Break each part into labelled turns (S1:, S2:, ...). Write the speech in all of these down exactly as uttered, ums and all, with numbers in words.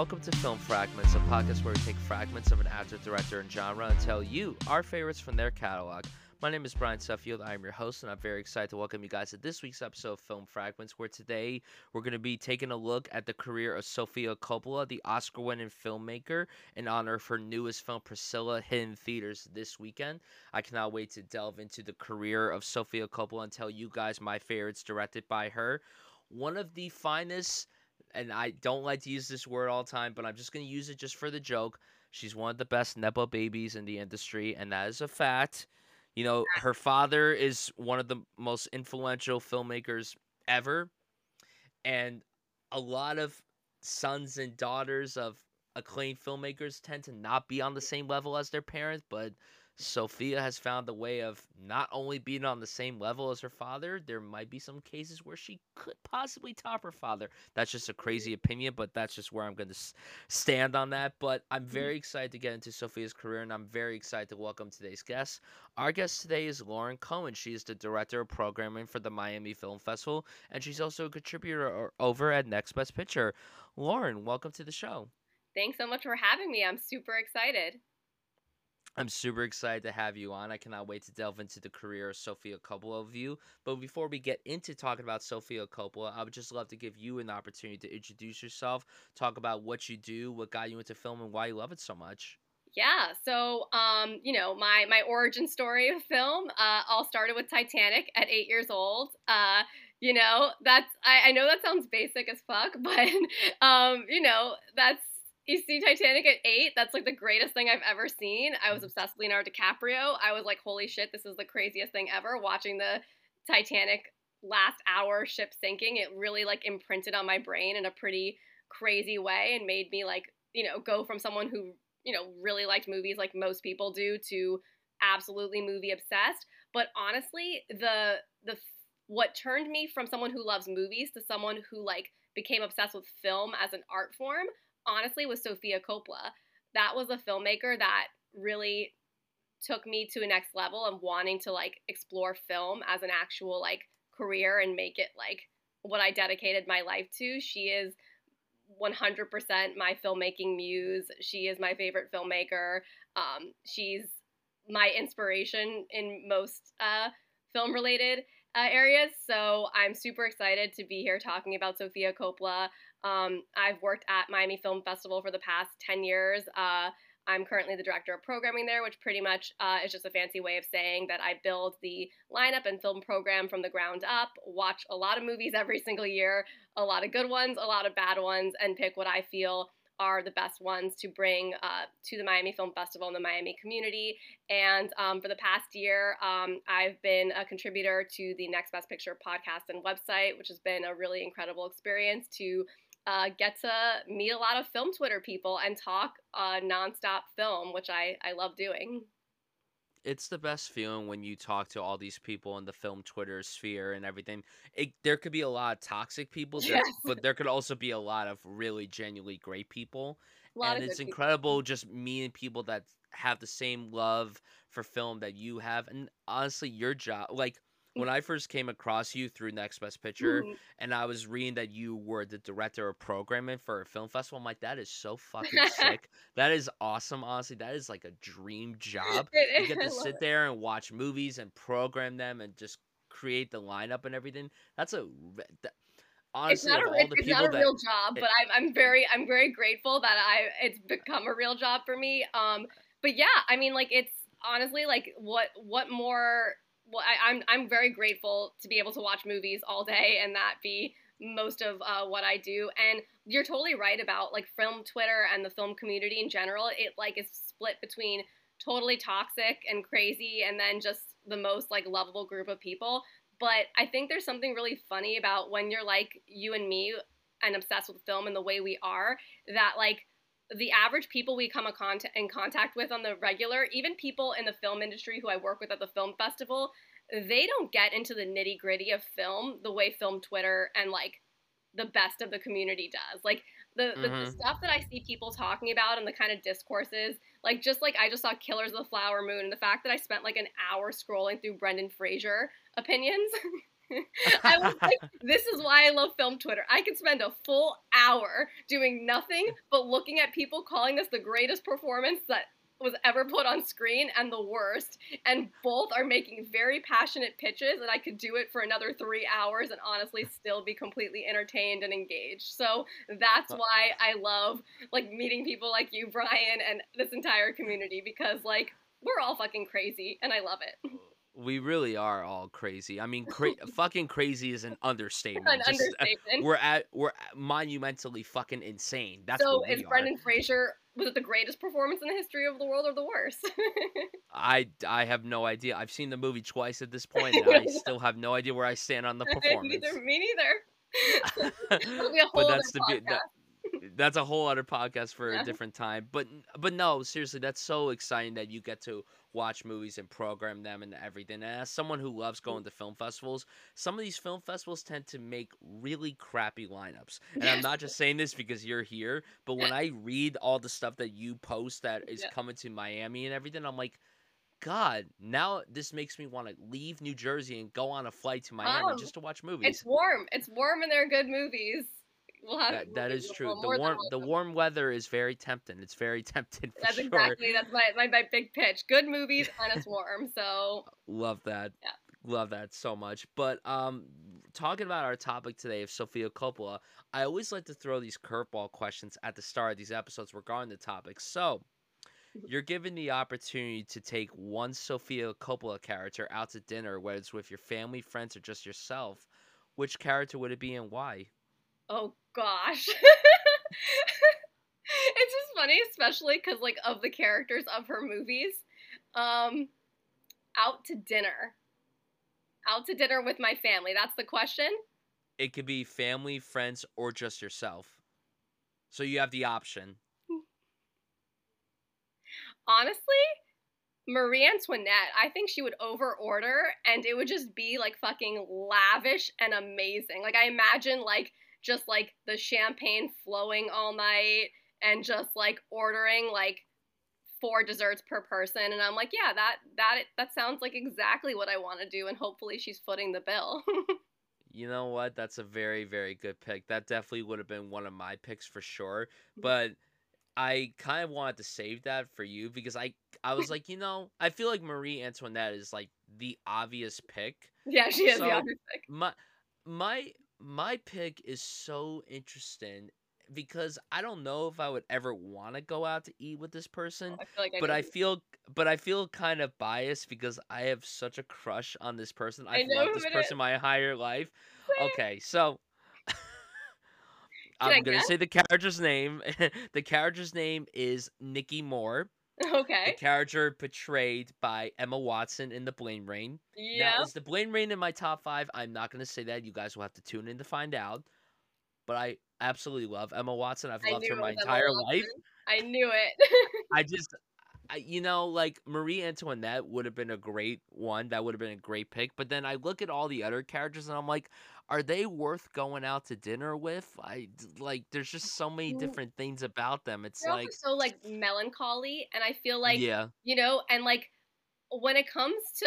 S1: welcome to Film Fragments, a podcast where we take fragments of an actor, director, and genre and tell you our favorites from their catalog. My name is Brian Suffield. I am your host, and I'm very excited to welcome you guys to this week's episode of Film Fragments, where today we're going to be taking a look at the career of Sofia Coppola, the Oscar-winning filmmaker, in honor of her newest film, Priscilla, hitting theaters this weekend. I cannot wait to delve into the career of Sofia Coppola and tell you guys my favorites directed by her. One of the finest, and I don't like to use this word all the time, but I'm just going to use it just for the joke. She's one of the best Nepo babies in the industry, and that is a fact. You know, her father is one of the most influential filmmakers ever, and a lot of sons and daughters of acclaimed filmmakers tend to not be on the same level as their parents, but Sofia has found a way of not only being on the same level as her father, there might be some cases where she could possibly top her father. That's just a crazy opinion, but that's just where I'm going to stand on that. But I'm very excited to get into Sofia's career, and I'm very excited to welcome today's guest. Our guest today is Lauren Cohen. She is the director of programming for the Miami Film Festival, and she's also a contributor over at Next Best Picture. Lauren, welcome to the show.
S2: Thanks so much for having me. I'm super excited.
S1: I'm super excited to have you on. I cannot wait to delve into the career of Sofia Coppola with you. But before we get into talking about Sofia Coppola, I would just love to give you an opportunity to introduce yourself, talk about what you do, what got you into film, and why you love it so much.
S2: Yeah, so, um, you know, my, my origin story of film uh, all started with Titanic at eight years old. Uh, you know, that's, I, I know that sounds basic as fuck, but, um, you know, that's, you see Titanic at eight, that's like the greatest thing I've ever seen. I was obsessed with Leonardo DiCaprio. I was like, holy shit, this is the craziest thing ever. Watching the Titanic last hour ship sinking, it really like imprinted on my brain in a pretty crazy way and made me like, you know, go from someone who, you know, really liked movies like most people do to absolutely movie obsessed. But honestly, the the what turned me from someone who loves movies to someone who like became obsessed with film as an art form, honestly, was Sofia Coppola. That was a filmmaker that really took me to a next level of wanting to like explore film as an actual like career and make it like what I dedicated my life to. She is one hundred percent my filmmaking muse. She is my favorite filmmaker. Um, she's my inspiration in most uh, film related uh, areas. So I'm super excited to be here talking about Sofia Coppola. Um, I've worked at Miami Film Festival for the past ten years. Uh, I'm currently the director of programming there, which pretty much uh, is just a fancy way of saying that I build the lineup and film program from the ground up, watch a lot of movies every single year, a lot of good ones, a lot of bad ones, and pick what I feel are the best ones to bring uh, to the Miami Film Festival and the Miami community. And um, for the past year, um, I've been a contributor to the Next Best Picture podcast and website, which has been a really incredible experience to Uh, get to meet a lot of film Twitter people and talk uh, nonstop film, which I, I love doing.
S1: It's the best feeling when you talk to all these people in the film Twitter sphere and everything. It, there could be a lot of toxic people, there,
S2: Yes.
S1: but there could also be a lot of really genuinely great people.
S2: A lot
S1: And
S2: of
S1: it's
S2: good
S1: incredible
S2: people.
S1: just meeting people that have the same love for film that you have. And honestly, your job, like when I first came across you through Next Best Picture,
S2: Mhm.
S1: and I was reading that you were the director of programming for a film festival, I'm like, that is so fucking sick. That is awesome, honestly. That is like a dream job. You
S2: It,
S1: get
S2: I
S1: to
S2: love
S1: sit there and watch movies and program them and just create the lineup and everything. That's a that,
S2: It's
S1: honestly,
S2: not
S1: of
S2: a
S1: all
S2: it's,
S1: the
S2: it's not
S1: people
S2: a
S1: that
S2: real job,
S1: it,
S2: but I'm I'm very I'm very grateful that I it's become a real job for me. Um, but yeah, I mean, like it's honestly like what what more? Well, I, I'm I'm very grateful to be able to watch movies all day and that be most of uh, what I do. And you're totally right about like film Twitter and the film community in general. It like is split between totally toxic and crazy, and then just the most like lovable group of people. But I think there's something really funny about when you're like you and me and obsessed with film and the way we are, that like the average people we come a cont- in contact with on the regular, even people in the film industry who I work with at the film festival, they don't get into the nitty gritty of film the way film Twitter and like the best of the community does. Like the, the, the
S1: mm-hmm.
S2: stuff that I see people talking about and the kind of discourses, like just like I just saw Killers of the Flower Moon, and the fact that I spent like an hour scrolling through Brendan Fraser opinions I was like, this is why I love film Twitter. I could spend a full hour doing nothing but looking at people calling this the greatest performance that was ever put on screen and the worst. And both are making very passionate pitches, and I could do it for another three hours and honestly still be completely entertained and engaged. So that's why I love like meeting people like you, Brian, and this entire community, because like we're all fucking crazy and I love it.
S1: We really are all crazy. I mean, cra- fucking crazy is an understatement.
S2: An
S1: Just uh,
S2: understatement.
S1: we're at we're at monumentally fucking insane. That's
S2: So
S1: what
S2: is
S1: we are.
S2: Brendan Fraser, was it the greatest performance in the history of the world or the worst?
S1: I I have no idea. I've seen the movie twice at this point, and I still have no idea where I stand on the performance.
S2: Neither, me neither. That'll be a
S1: But
S2: whole other
S1: that's the be-
S2: podcast.
S1: that, that's a whole other podcast for
S2: Yeah.
S1: a different time. But but no, seriously, that's so exciting that you get to watch movies and program them and everything. And as someone who loves going to film festivals, some of these film festivals tend to make really crappy lineups. And I'm
S2: Yes.
S1: not just saying this because you're here, but when I read all the stuff that you post that is
S2: Yeah.
S1: coming to Miami and everything, I'm like, God, now this makes me want to leave New Jersey and go on a flight to Miami
S2: Um,
S1: just to watch movies.
S2: It's warm. It's warm and they're good movies. We'll have
S1: That that is true.
S2: well,
S1: The
S2: more than
S1: warm
S2: one.
S1: the warm weather is very tempting. It's very tempting for
S2: That's
S1: sure.
S2: exactly, that's my, my, my big pitch. Good movies and it's warm. So
S1: Love that.
S2: Yeah.
S1: Love that so much. But um talking about our topic today of Sofia Coppola, I always like to throw these curveball questions at the start of these episodes regarding the topic. So, you're given the opportunity to take one Sofia Coppola character out to dinner, whether it's with your family, friends, or just yourself. Which character would it be and why?
S2: oh gosh. It's just funny, especially because like of the characters of her movies. Um, out to dinner. Out to dinner with my family. That's the question.
S1: It could be family, friends, or just yourself. So you have the option.
S2: Honestly, Marie Antoinette, I think she would over order and it would just be like fucking lavish and amazing. Like I imagine like just like the champagne flowing all night and just like ordering like four desserts per person, and I'm like, yeah, that that that sounds like exactly what I want to do, and hopefully she's footing the bill.
S1: You know what? That's a very, very good pick. That definitely would have been one of my picks for sure. But I kind of wanted to save that for you because I I was like, you know, I feel like Marie Antoinette is like the obvious pick.
S2: Yeah, she is
S1: So,
S2: the obvious pick.
S1: My my my pick is so interesting because I don't know if I would ever want to go out to eat with this person,
S2: I feel like I
S1: but
S2: know.
S1: I feel but I feel kind of biased because I have such a crush on this person.
S2: I
S1: I've
S2: know
S1: loved
S2: who
S1: this
S2: it
S1: person
S2: is.
S1: my entire life.
S2: Same.
S1: Okay, so
S2: Can
S1: I'm
S2: I
S1: gonna
S2: guess?
S1: say the character's name. The character's name is Nikki Moore. The
S2: Okay.
S1: character portrayed by Emma Watson in The Blame Rain.
S2: Yeah.
S1: Now, is The Blame Rain in my top five? I'm not gonna say that. You guys will have to tune in to find out. But I absolutely love Emma Watson. I've
S2: I
S1: loved
S2: knew
S1: her
S2: it
S1: my
S2: was Emma
S1: entire life.
S2: Watson. I knew it.
S1: I just, I, you know, like Marie Antoinette would have been a great one. That would have been a great pick. But then I look at all the other characters and I'm like, are they worth going out to dinner with? I like, there's just so many
S2: Mm.
S1: different things about them. It's
S2: They're also
S1: like,
S2: so like melancholy, and I feel like
S1: yeah,
S2: you know, and like when it comes to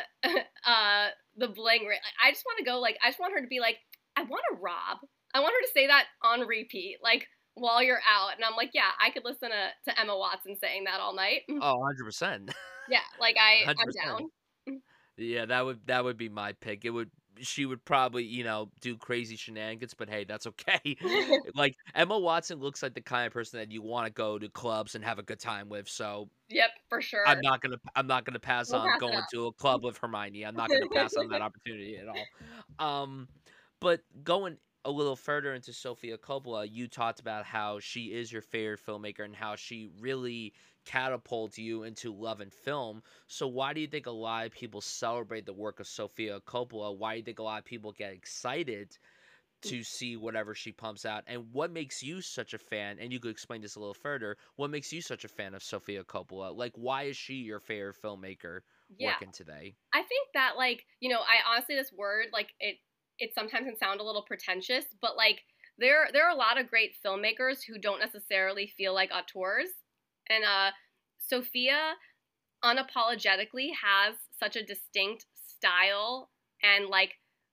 S2: uh the bling ring, I just want to go like I just want her to be like, I want to rob. I want her to say that on repeat, like while you're out, and I'm like, yeah, I could listen to, to Emma Watson saying that all night.
S1: oh, one hundred percent.
S2: Yeah, like I
S1: one hundred
S2: I'm
S1: percent.
S2: down.
S1: Yeah, that would that would be my pick. It would she would probably, you know, do crazy shenanigans, but hey, that's okay. Like Emma Watson looks like the kind of person that you want to go to clubs and have a good time with. So
S2: Yep, for sure.
S1: I'm not gonna I'm not gonna pass
S2: We'll
S1: on
S2: pass it
S1: going
S2: up.
S1: to a club with Hermione. I'm not gonna pass on that opportunity at all. Um, but going a little further into Sofia Coppola, you talked about how she is your favorite filmmaker and how she really catapults you into loving film. So why do you think a lot of people celebrate the work of Sofia Coppola? Why do you think a lot of people get excited to see whatever she pumps out? And what makes you such a fan? And you could explain this a little further. What makes you such a fan of Sofia Coppola? Like, why is she your favorite filmmaker
S2: Yeah.
S1: working today?
S2: I think that like, you know, I honestly this word like it it sometimes can sound a little pretentious, but like there there are a lot of great filmmakers who don't necessarily feel like auteurs. And uh Sophia unapologetically has such a distinct style and like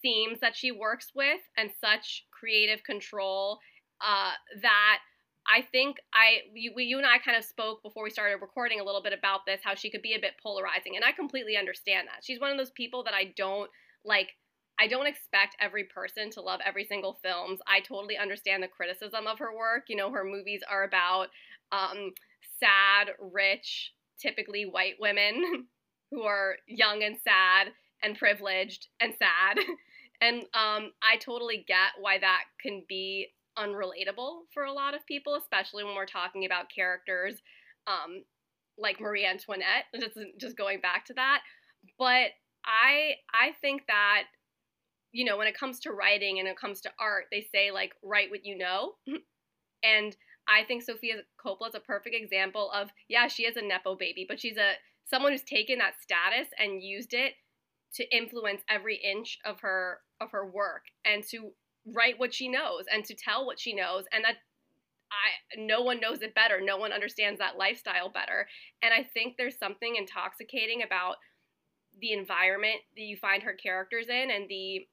S2: themes that she works with and such creative control uh, that I think I you, we, you and I kind of spoke before we started recording a little bit about this, how she could be a bit polarizing, and I completely understand that. She's one of those people that I don't like. I don't expect every person to love every single films. I totally understand the criticism of her work. You know, her movies are about um, sad, rich, typically white women who are young and sad and privileged and sad. And um, I totally get why that can be unrelatable for a lot of people, especially when we're talking about characters um, like Marie Antoinette. Just just going back to that, but I I think that, you know, when it comes to writing and it comes to art, they say like write what you know, and I think Sofia Coppola is a perfect example of, yeah, she is a nepo baby, but she's a someone who's taken that status and used it to influence every inch of her of her work and to write what she knows and to tell what she knows, and that I no one knows it better. No one understands that lifestyle better. And I think there's something intoxicating about the environment that you find her characters in, and the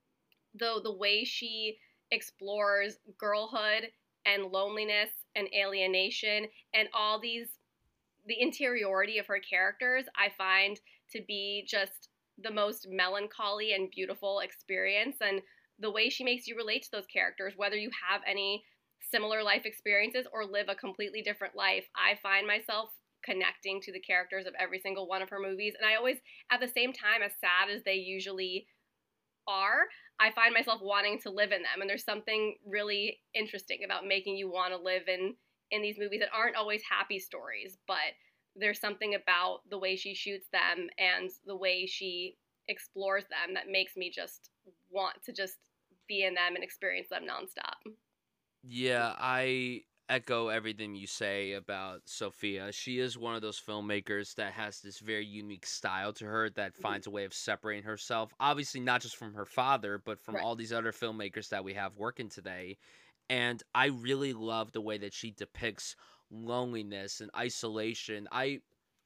S2: the the way she explores girlhood and loneliness and alienation and all these the interiority of her characters, I find to be just the most melancholy and beautiful experience. And the way she makes you relate to those characters, whether you have any similar life experiences or live a completely different life, I find myself connecting to the characters of every single one of her movies. And I always, at the same time, as sad as they usually are, I find myself wanting to live in them. And there's something really interesting about making you want to live in in these movies that aren't always happy stories, but there's something about the way she shoots them and the way she explores them that makes me just want to just be in them and experience them nonstop.
S1: Yeah, I echo everything you say about Sophia. She is one of those filmmakers that has this very unique style to her that
S2: Mhm.
S1: finds a way of separating herself, obviously not just from her father, but from
S2: Right.
S1: all these other filmmakers that we have working today. And I really love the way that she depicts loneliness and isolation. I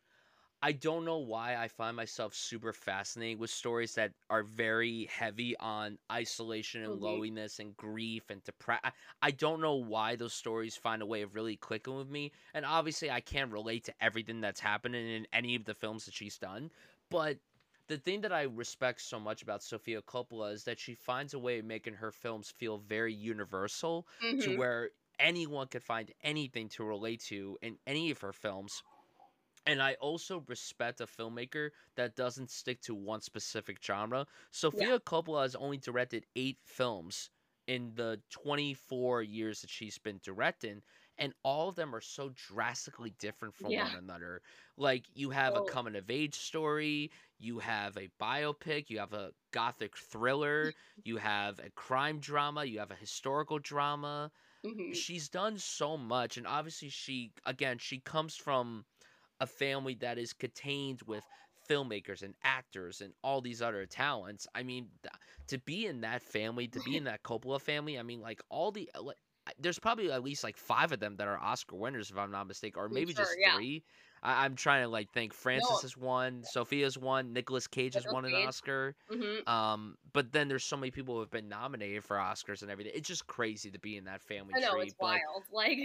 S1: I don't know why I find myself super fascinated with stories that are very heavy on isolation and
S2: Mm-hmm.
S1: loneliness and grief and depression. I, I don't know why those stories find a way of really clicking with me. And obviously, I can't relate to everything that's happening in any of the films that she's done. But the thing that I respect so much about Sofia Coppola is that she finds a way of making her films feel very universal to
S2: Mm-hmm.
S1: where anyone could find anything to relate to in any of her films. And I also respect a filmmaker that doesn't stick to one specific genre.
S2: Yeah.
S1: Sofia Coppola has only directed eight films in the twenty-four years that she's been directing, and all of them are so drastically different from
S2: Yeah.
S1: one another. Like, you have a
S2: Totally.
S1: coming of age story, you have a biopic, you have a gothic thriller, you have a crime drama, you have a historical drama.
S2: Mm-hmm.
S1: She's done so much, and obviously, she, again, she comes from a family that is contained with filmmakers and actors and all these other talents. I mean, th- to be in that family, to be in that Coppola family, I mean, like all the uh, like, I- there's probably at least like five of them that are Oscar winners, if I'm not mistaken, or
S2: I'm
S1: maybe
S2: sure.
S1: just
S2: Yeah.
S1: three. I- I'm trying to like think. Francis
S2: No.
S1: has won, Sophia's won, Nicolas Cage has
S2: Nicolas
S1: won an
S2: Cage.
S1: Oscar.
S2: Mm-hmm.
S1: Um, but then there's so many people who have been nominated for Oscars and everything. It's just crazy to be in that family
S2: I know,
S1: tree.
S2: it's
S1: But
S2: wild. Like.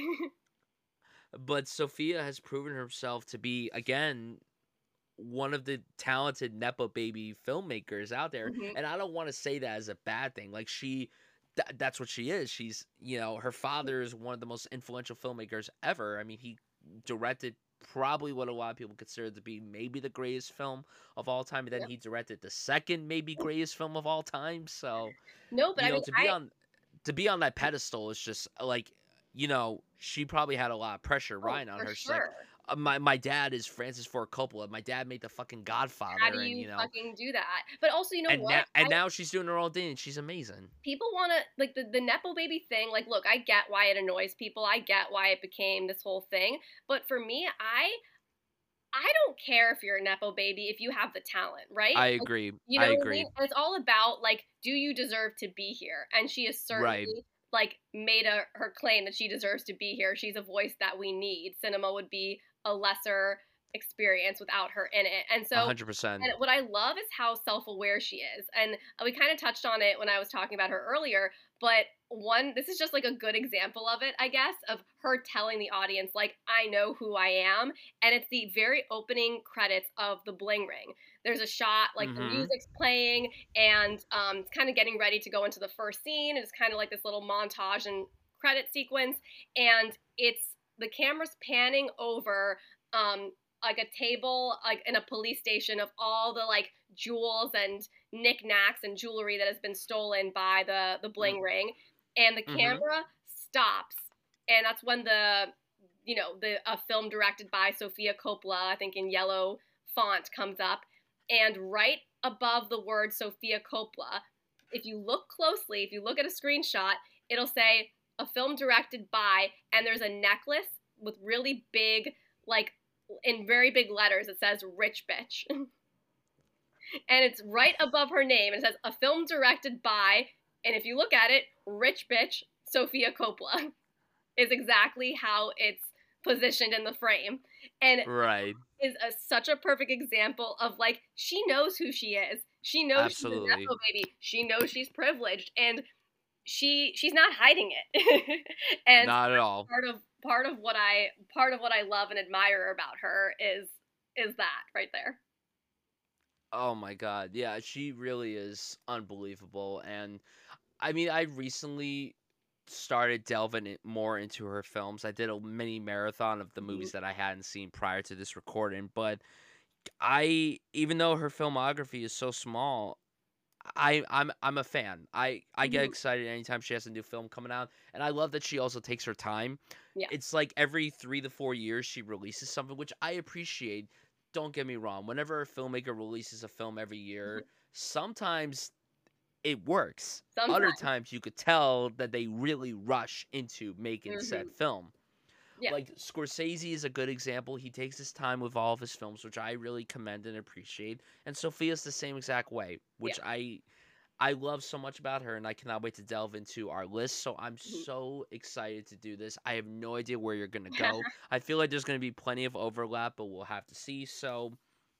S1: but Sophia has proven herself to be again one of the talented nepo baby filmmakers out there,
S2: Mm-hmm.
S1: and I don't want to say that as a bad thing. Like she th- that's what she is. She's, you know, her father is one of the most influential filmmakers ever. I mean, he directed probably what a lot of people consider to be maybe the greatest film of all time, and then
S2: Yep.
S1: he directed the second maybe greatest film of all time. So,
S2: No, but
S1: you
S2: I
S1: know,
S2: mean,
S1: to be
S2: I.
S1: on to be on that pedestal is just like, you know, she probably had a lot of pressure
S2: Oh,
S1: riding on
S2: for
S1: her. She's like,
S2: sure.
S1: uh, my my dad is Francis Ford Coppola. My dad made the fucking
S2: How do
S1: Godfather, and
S2: you
S1: you know,
S2: fucking do that? But also, you know
S1: and now
S2: what?
S1: and now she's doing her own thing, and she's amazing.
S2: People want to like the the nepo baby thing. Like, look, I get why it annoys people. I get why it became this whole thing. But for me, I I don't care if you're a nepo baby if you have the talent, right?
S1: I
S2: Like,
S1: agree.
S2: you
S1: I
S2: know what I
S1: agree.
S2: mean? And it's all about like, do you deserve to be here? And she has
S1: Right.
S2: certainly like made a her claim that she deserves to be here. She's a voice that we need. Cinema would be a lesser experience without her in it. And
S1: A
S2: so,
S1: hundred percent.
S2: and what I love is how self-aware she is. And we kind of touched on it when I was talking about her earlier, but one, this is just like a good example of it, I guess, of her telling the audience, like, I know who I am. And it's the very opening credits of The Bling Ring. There's a shot, like the
S1: Mm-hmm.
S2: music's playing, and um, it's kind of getting ready to go into the first scene. It's kind of like this little montage and credit sequence. And it's the camera's panning over um, like a table, like in a police station, of all the like jewels and knickknacks and jewelry that has been stolen by the the Bling Ring, and the
S1: Mm-hmm.
S2: camera stops, and that's when the you know the a film directed by Sofia Coppola, I think in yellow font, comes up, and right above the word Sofia Coppola, if you look closely, if you look at a screenshot, it'll say a film directed by, and there's a necklace with really big, like in very big letters, it says rich bitch. And it's right above her name. It says a film directed by, and if you look at it, rich bitch Sofia Coppola is exactly how it's positioned in the frame. And
S1: Right.
S2: is a, such a perfect example of like, she knows who she is. She knows she's a
S1: Absolutely.
S2: Nepo baby. She knows she's privileged, and she she's not hiding it. And
S1: Not at all.
S2: part of part of what I part of what I love and admire about her is is that right there.
S1: Oh my God. Yeah, she really is unbelievable. And I mean, I recently started delving in more into her films. I did a mini marathon of the
S2: Mhm.
S1: movies that I hadn't seen prior to this recording, but I even though her filmography is so small, I I'm I'm a fan. I I get
S2: Mhm.
S1: excited anytime she has a new film coming out, and I love that she also takes her time.
S2: Yeah.
S1: It's like every three to four years she releases something, which I appreciate. Don't get me wrong. Whenever a filmmaker releases a film every
S2: Mhm.
S1: year, sometimes it works. Other
S2: Sometimes.
S1: times you could tell that they really rush into making said
S2: Mhm.
S1: film.
S2: Yeah.
S1: Like Scorsese is a good example. He takes his time with all of his films, which I really commend and appreciate. And Sophia's the same exact way,
S2: Yeah.
S1: which I I love so much about her, and I cannot wait to delve into our list. So I'm
S2: Mhm.
S1: so excited to do this. I have no idea where you're gonna go. I feel like there's gonna be plenty of overlap, but we'll have to see. So,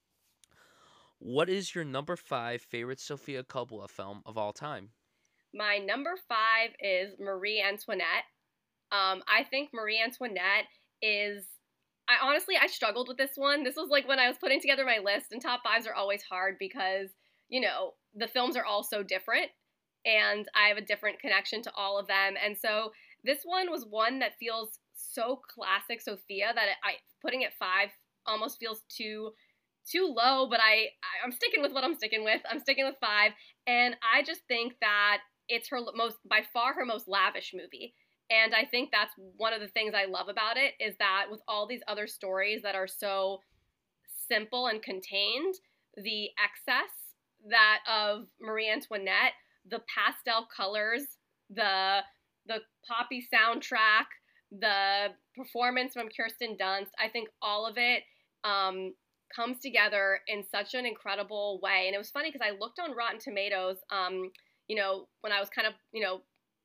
S1: what is your number five favorite Sofia Coppola film of all time?
S2: My number five is Marie Antoinette. Um, I think Marie Antoinette is. I honestly I struggled with this one. This was like when I was putting together my list, and top fives are always hard because you know the films are all so different, and I have a different connection to all of them. And so this one was one that feels so classic Sophia that it, I putting it five almost feels too too low. But I, I I'm sticking with what I'm sticking with. I'm sticking with five, and I just think that it's her most by far her most lavish movie. And I think that's one of the things I love about it is that with all these other stories that are so simple and contained, the excess that of Marie Antoinette, the pastel colors, the the poppy soundtrack, the performance from Kirsten Dunst, I think all of it um, comes together in such an incredible way. And it was funny because I looked on Rotten Tomatoes, um, you know, when I was kind of, you know,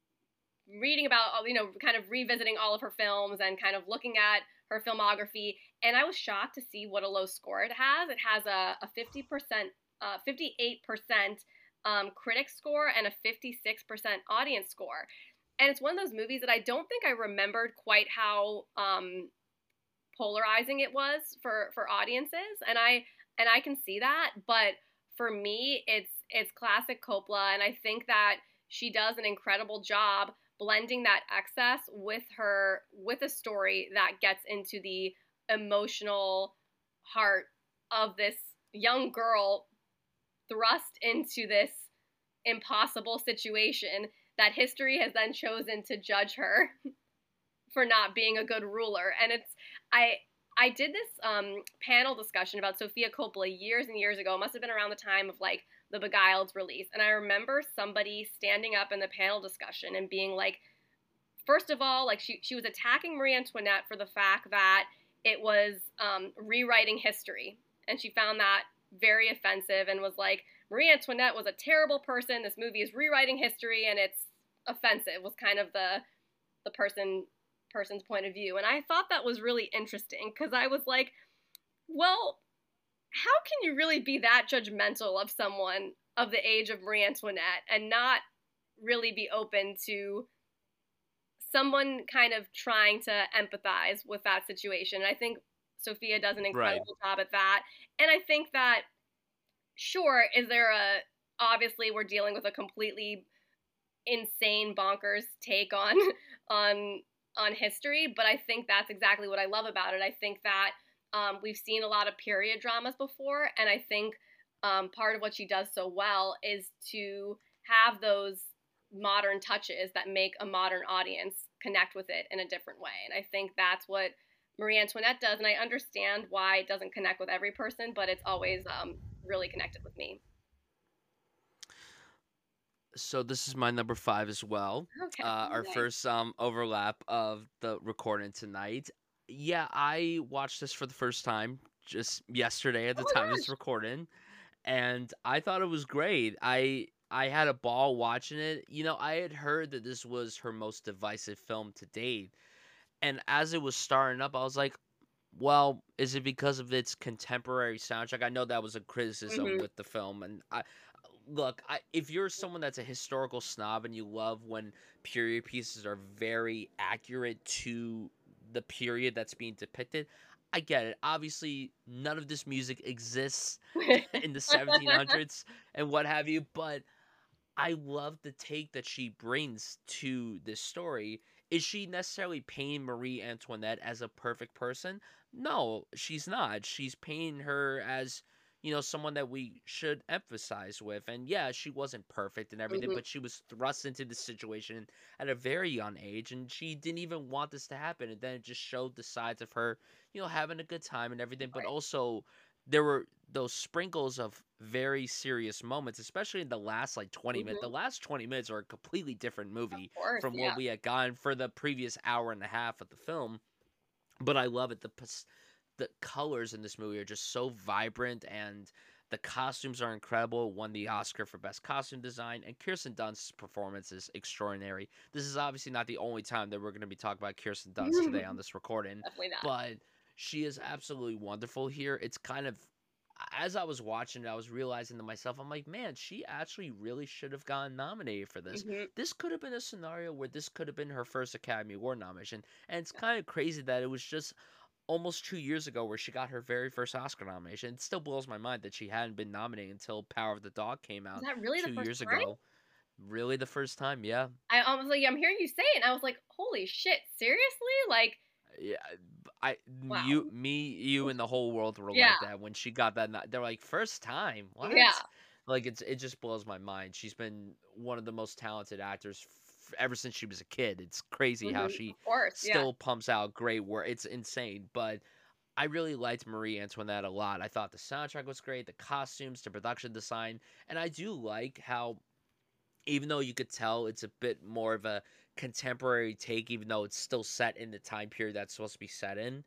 S2: reading about, you know, kind of revisiting all of her films and kind of looking at her filmography, and I was shocked to see what a low score it has. It has a, a fifty percent, uh, fifty-eight percent um, critic score and a fifty-six percent audience score. And it's one of those movies that I don't think I remembered quite how um, polarizing it was for for audiences, and I and I can see that, but for me, it's it's classic Coppola, and I think that she does an incredible job blending that excess with her with a story that gets into the emotional heart of this young girl thrust into this impossible situation that history has then chosen to judge her for not being a good ruler. And it's I I did this um, panel discussion about Sofia Coppola years and years ago. It must have been around the time of like the Beguiled release, and I remember somebody standing up in the panel discussion and being like, first of all, like she she was attacking Marie Antoinette for the fact that it was um, rewriting history, and she found that very offensive and was like, Marie Antoinette was a terrible person. This movie is rewriting history, and it's offensive. Was kind of the the person person's point of view. And I thought that was really interesting because I was like, Well, how can you really be that judgmental of someone of the age of Marie Antoinette and not really be open to someone kind of trying to empathize with that situation? And I think Sophia does an
S1: Right.
S2: incredible job at that. And I think that, sure, is there a, obviously we're dealing with a completely insane bonkers take on on on history, but I think that's exactly what I love about it. I think that um, we've seen a lot of period dramas before, and I think um, part of what she does so well is to have those modern touches that make a modern audience connect with it in a different way. And I think that's what Marie Antoinette does, and I understand why it doesn't connect with every person, but it's always um, really connected with me.
S1: So this is my number five as well.
S2: Okay,
S1: Uh, our
S2: nice.
S1: first um overlap of the recording tonight. Yeah, I watched this for the first time just yesterday at
S2: Oh
S1: the
S2: my
S1: time of this
S2: gosh.
S1: recording, and I thought it was great. I I had a ball watching it. You know, I had heard that this was her most divisive film to date, and as it was starting up, I was like, well, is it because of its contemporary soundtrack? I know that was a criticism
S2: Hmm.
S1: with the film, and I look, I if you're someone that's a historical snob and you love when period pieces are very accurate to the period that's being depicted, I get it. Obviously, none of this music exists in the seventeen hundreds and what have you, but I love the take that she brings to this story. Is she necessarily painting Marie Antoinette as a perfect person? No, she's not. She's painting her as, you know, someone that we should emphasize with. And yeah, she wasn't perfect and everything,
S2: Hmm.
S1: but she was thrust into this situation at a very young age, and she didn't even want this to happen. And then it just showed the sides of her, you know, having a good time and everything, but also there were those sprinkles of very serious moments, especially in the last like twenty minutes. The
S2: Hmm.
S1: last twenty minutes are a completely different
S2: Of
S1: movie
S2: course,
S1: from what
S2: yeah.
S1: we had gotten for the previous hour and a half of the film. But I love it. The pas- the colors in this movie are just so vibrant, and the costumes are incredible. Won the Oscar for best costume design, and Kirsten Dunst's performance is extraordinary. This is obviously not the only time that we're going to be talking about Kirsten Dunst today on this recording,
S2: Definitely not.
S1: but she is absolutely wonderful here. It's kind of, as I was watching it, I was realizing to myself, I'm like, man, she actually really should have gotten nominated for this.
S2: Hmm.
S1: This could have been a scenario where this could have been her first Academy Award nomination. And it's kind of crazy that it was just almost two years ago where she got her very first Oscar nomination. It still blows my mind that she hadn't been nominated until Power of the Dog came
S2: Was
S1: out
S2: that really the
S1: two
S2: first
S1: years
S2: time?
S1: ago. Really, the first time, yeah.
S2: I, I was like, I'm hearing you say it, and I was like, holy shit, seriously? Like,
S1: Yeah, I, you,
S2: wow.
S1: me, you, and the whole world were
S2: Yeah,
S1: like that when she got that. no- They're like, first time, what?
S2: yeah.
S1: Like it's it just blows my mind. She's been one of the most talented actors f- ever since she was a kid. It's crazy how
S2: Hmm.
S1: she
S2: Of course, yeah.
S1: still pumps out great work. It's insane, but I really liked Marie Antoinette a lot. I thought the soundtrack was great, the costumes, the production design, and I do like how even though you could tell it's a bit more of a contemporary take, even though it's still set in the time period that's supposed to be set in,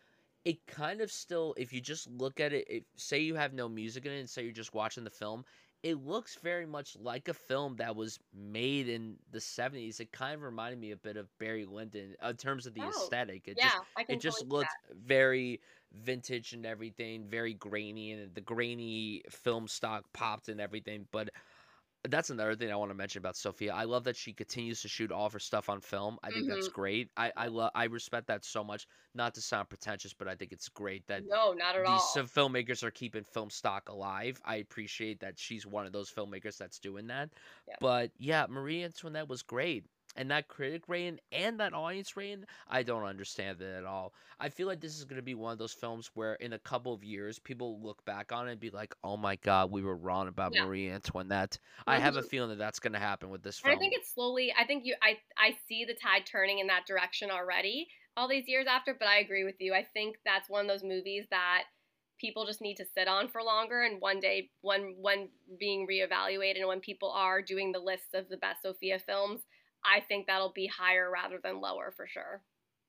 S1: it kind of still, if you just look at it, if, say you have no music in it and say you're just watching the film, it looks very much like a film that was made in the seventies. It kind of reminded me a bit of Barry Lyndon in terms of the
S2: Oh,
S1: aesthetic. It just
S2: yeah, I
S1: it
S2: can
S1: just
S2: totally see
S1: looked
S2: that.
S1: very vintage and everything, very grainy, and the grainy film stock popped and everything. But that's another thing I want to mention about Sophia. I love that she continues to shoot all of her stuff on film. I think that's
S2: Hmm.
S1: great. I I love I respect that so much. Not to sound pretentious, but I think it's great that
S2: No, not at
S1: these
S2: all.
S1: some filmmakers are keeping film stock alive. I appreciate that she's one of those filmmakers that's doing that.
S2: Yeah.
S1: But yeah, Marie Antoinette was great. And that critic rating and that audience rating, I don't understand it at all. I feel like this is going to be one of those films where in a couple of years, people look back on it and be like, oh my God, we were wrong about
S2: Yeah.
S1: Marie Antoinette. I have a
S2: Hmm.
S1: feeling that that's going to happen with this
S2: And I think
S1: film.
S2: it's slowly. I think you. I I see the tide turning in that direction already. All these years after, but I agree with you. I think that's one of those movies that people just need to sit on for longer, and one day, when when being reevaluated, and when people are doing the lists of the best Sophia films, I think that'll be higher rather than lower for sure.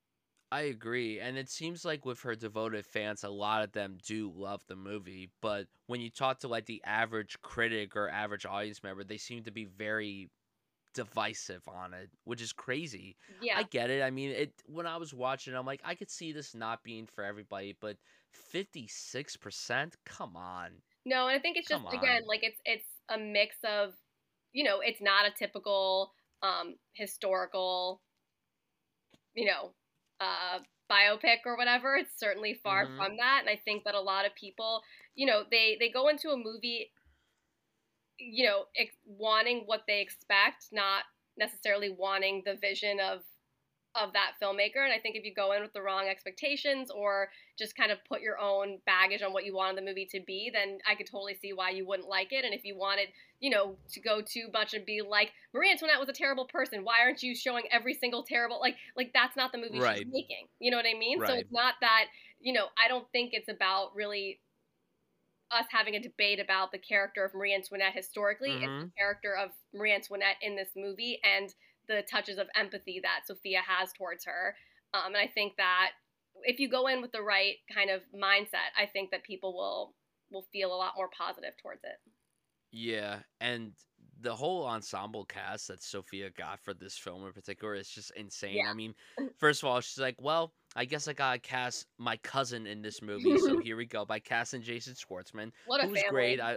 S1: I agree. And it seems like with her devoted fans, a lot of them do love the movie. But when you talk to like the average critic or average audience member, they seem to be very divisive on it, which is crazy. I
S2: Yeah.
S1: get it. I mean, it when I was watching, I'm like, I could see this not being for everybody, but fifty-six percent? Come on.
S2: No, and I think it's just
S1: Come
S2: again
S1: on.
S2: like it's it's a mix of, you know, it's not a typical um historical, you know, uh biopic or whatever. It's certainly far
S1: Mhm.
S2: from that, and I think that a lot of people, you know, they they go into a movie, you know, ex- wanting what they expect, not necessarily wanting the vision of of that filmmaker. And I think if you go in with the wrong expectations or just kind of put your own baggage on what you wanted the movie to be, then I could totally see why you wouldn't like it. And if you wanted, you know, to go too much and be like, Marie Antoinette was a terrible person, why aren't you showing every single terrible, like like that's not the movie she's
S1: Right.
S2: making. You know what I mean? So
S1: Right.
S2: it's not that, you know, I don't think it's about really us having a debate about the character of Marie Antoinette historically. It's the
S1: Mhm.
S2: character of Marie Antoinette in this movie and the touches of empathy that Sophia has towards her. Um, and I think that if you go in with the right kind of mindset, I think that people will will feel a lot more positive towards it.
S1: Yeah, and the whole ensemble cast that Sophia got for this film in particular is just insane. I
S2: Yeah.
S1: mean, first of all, she's like, "Well, I guess I gotta cast my cousin in this movie, so here we go." By casting Jason Schwartzman,
S2: What a
S1: who was great.
S2: family.
S1: I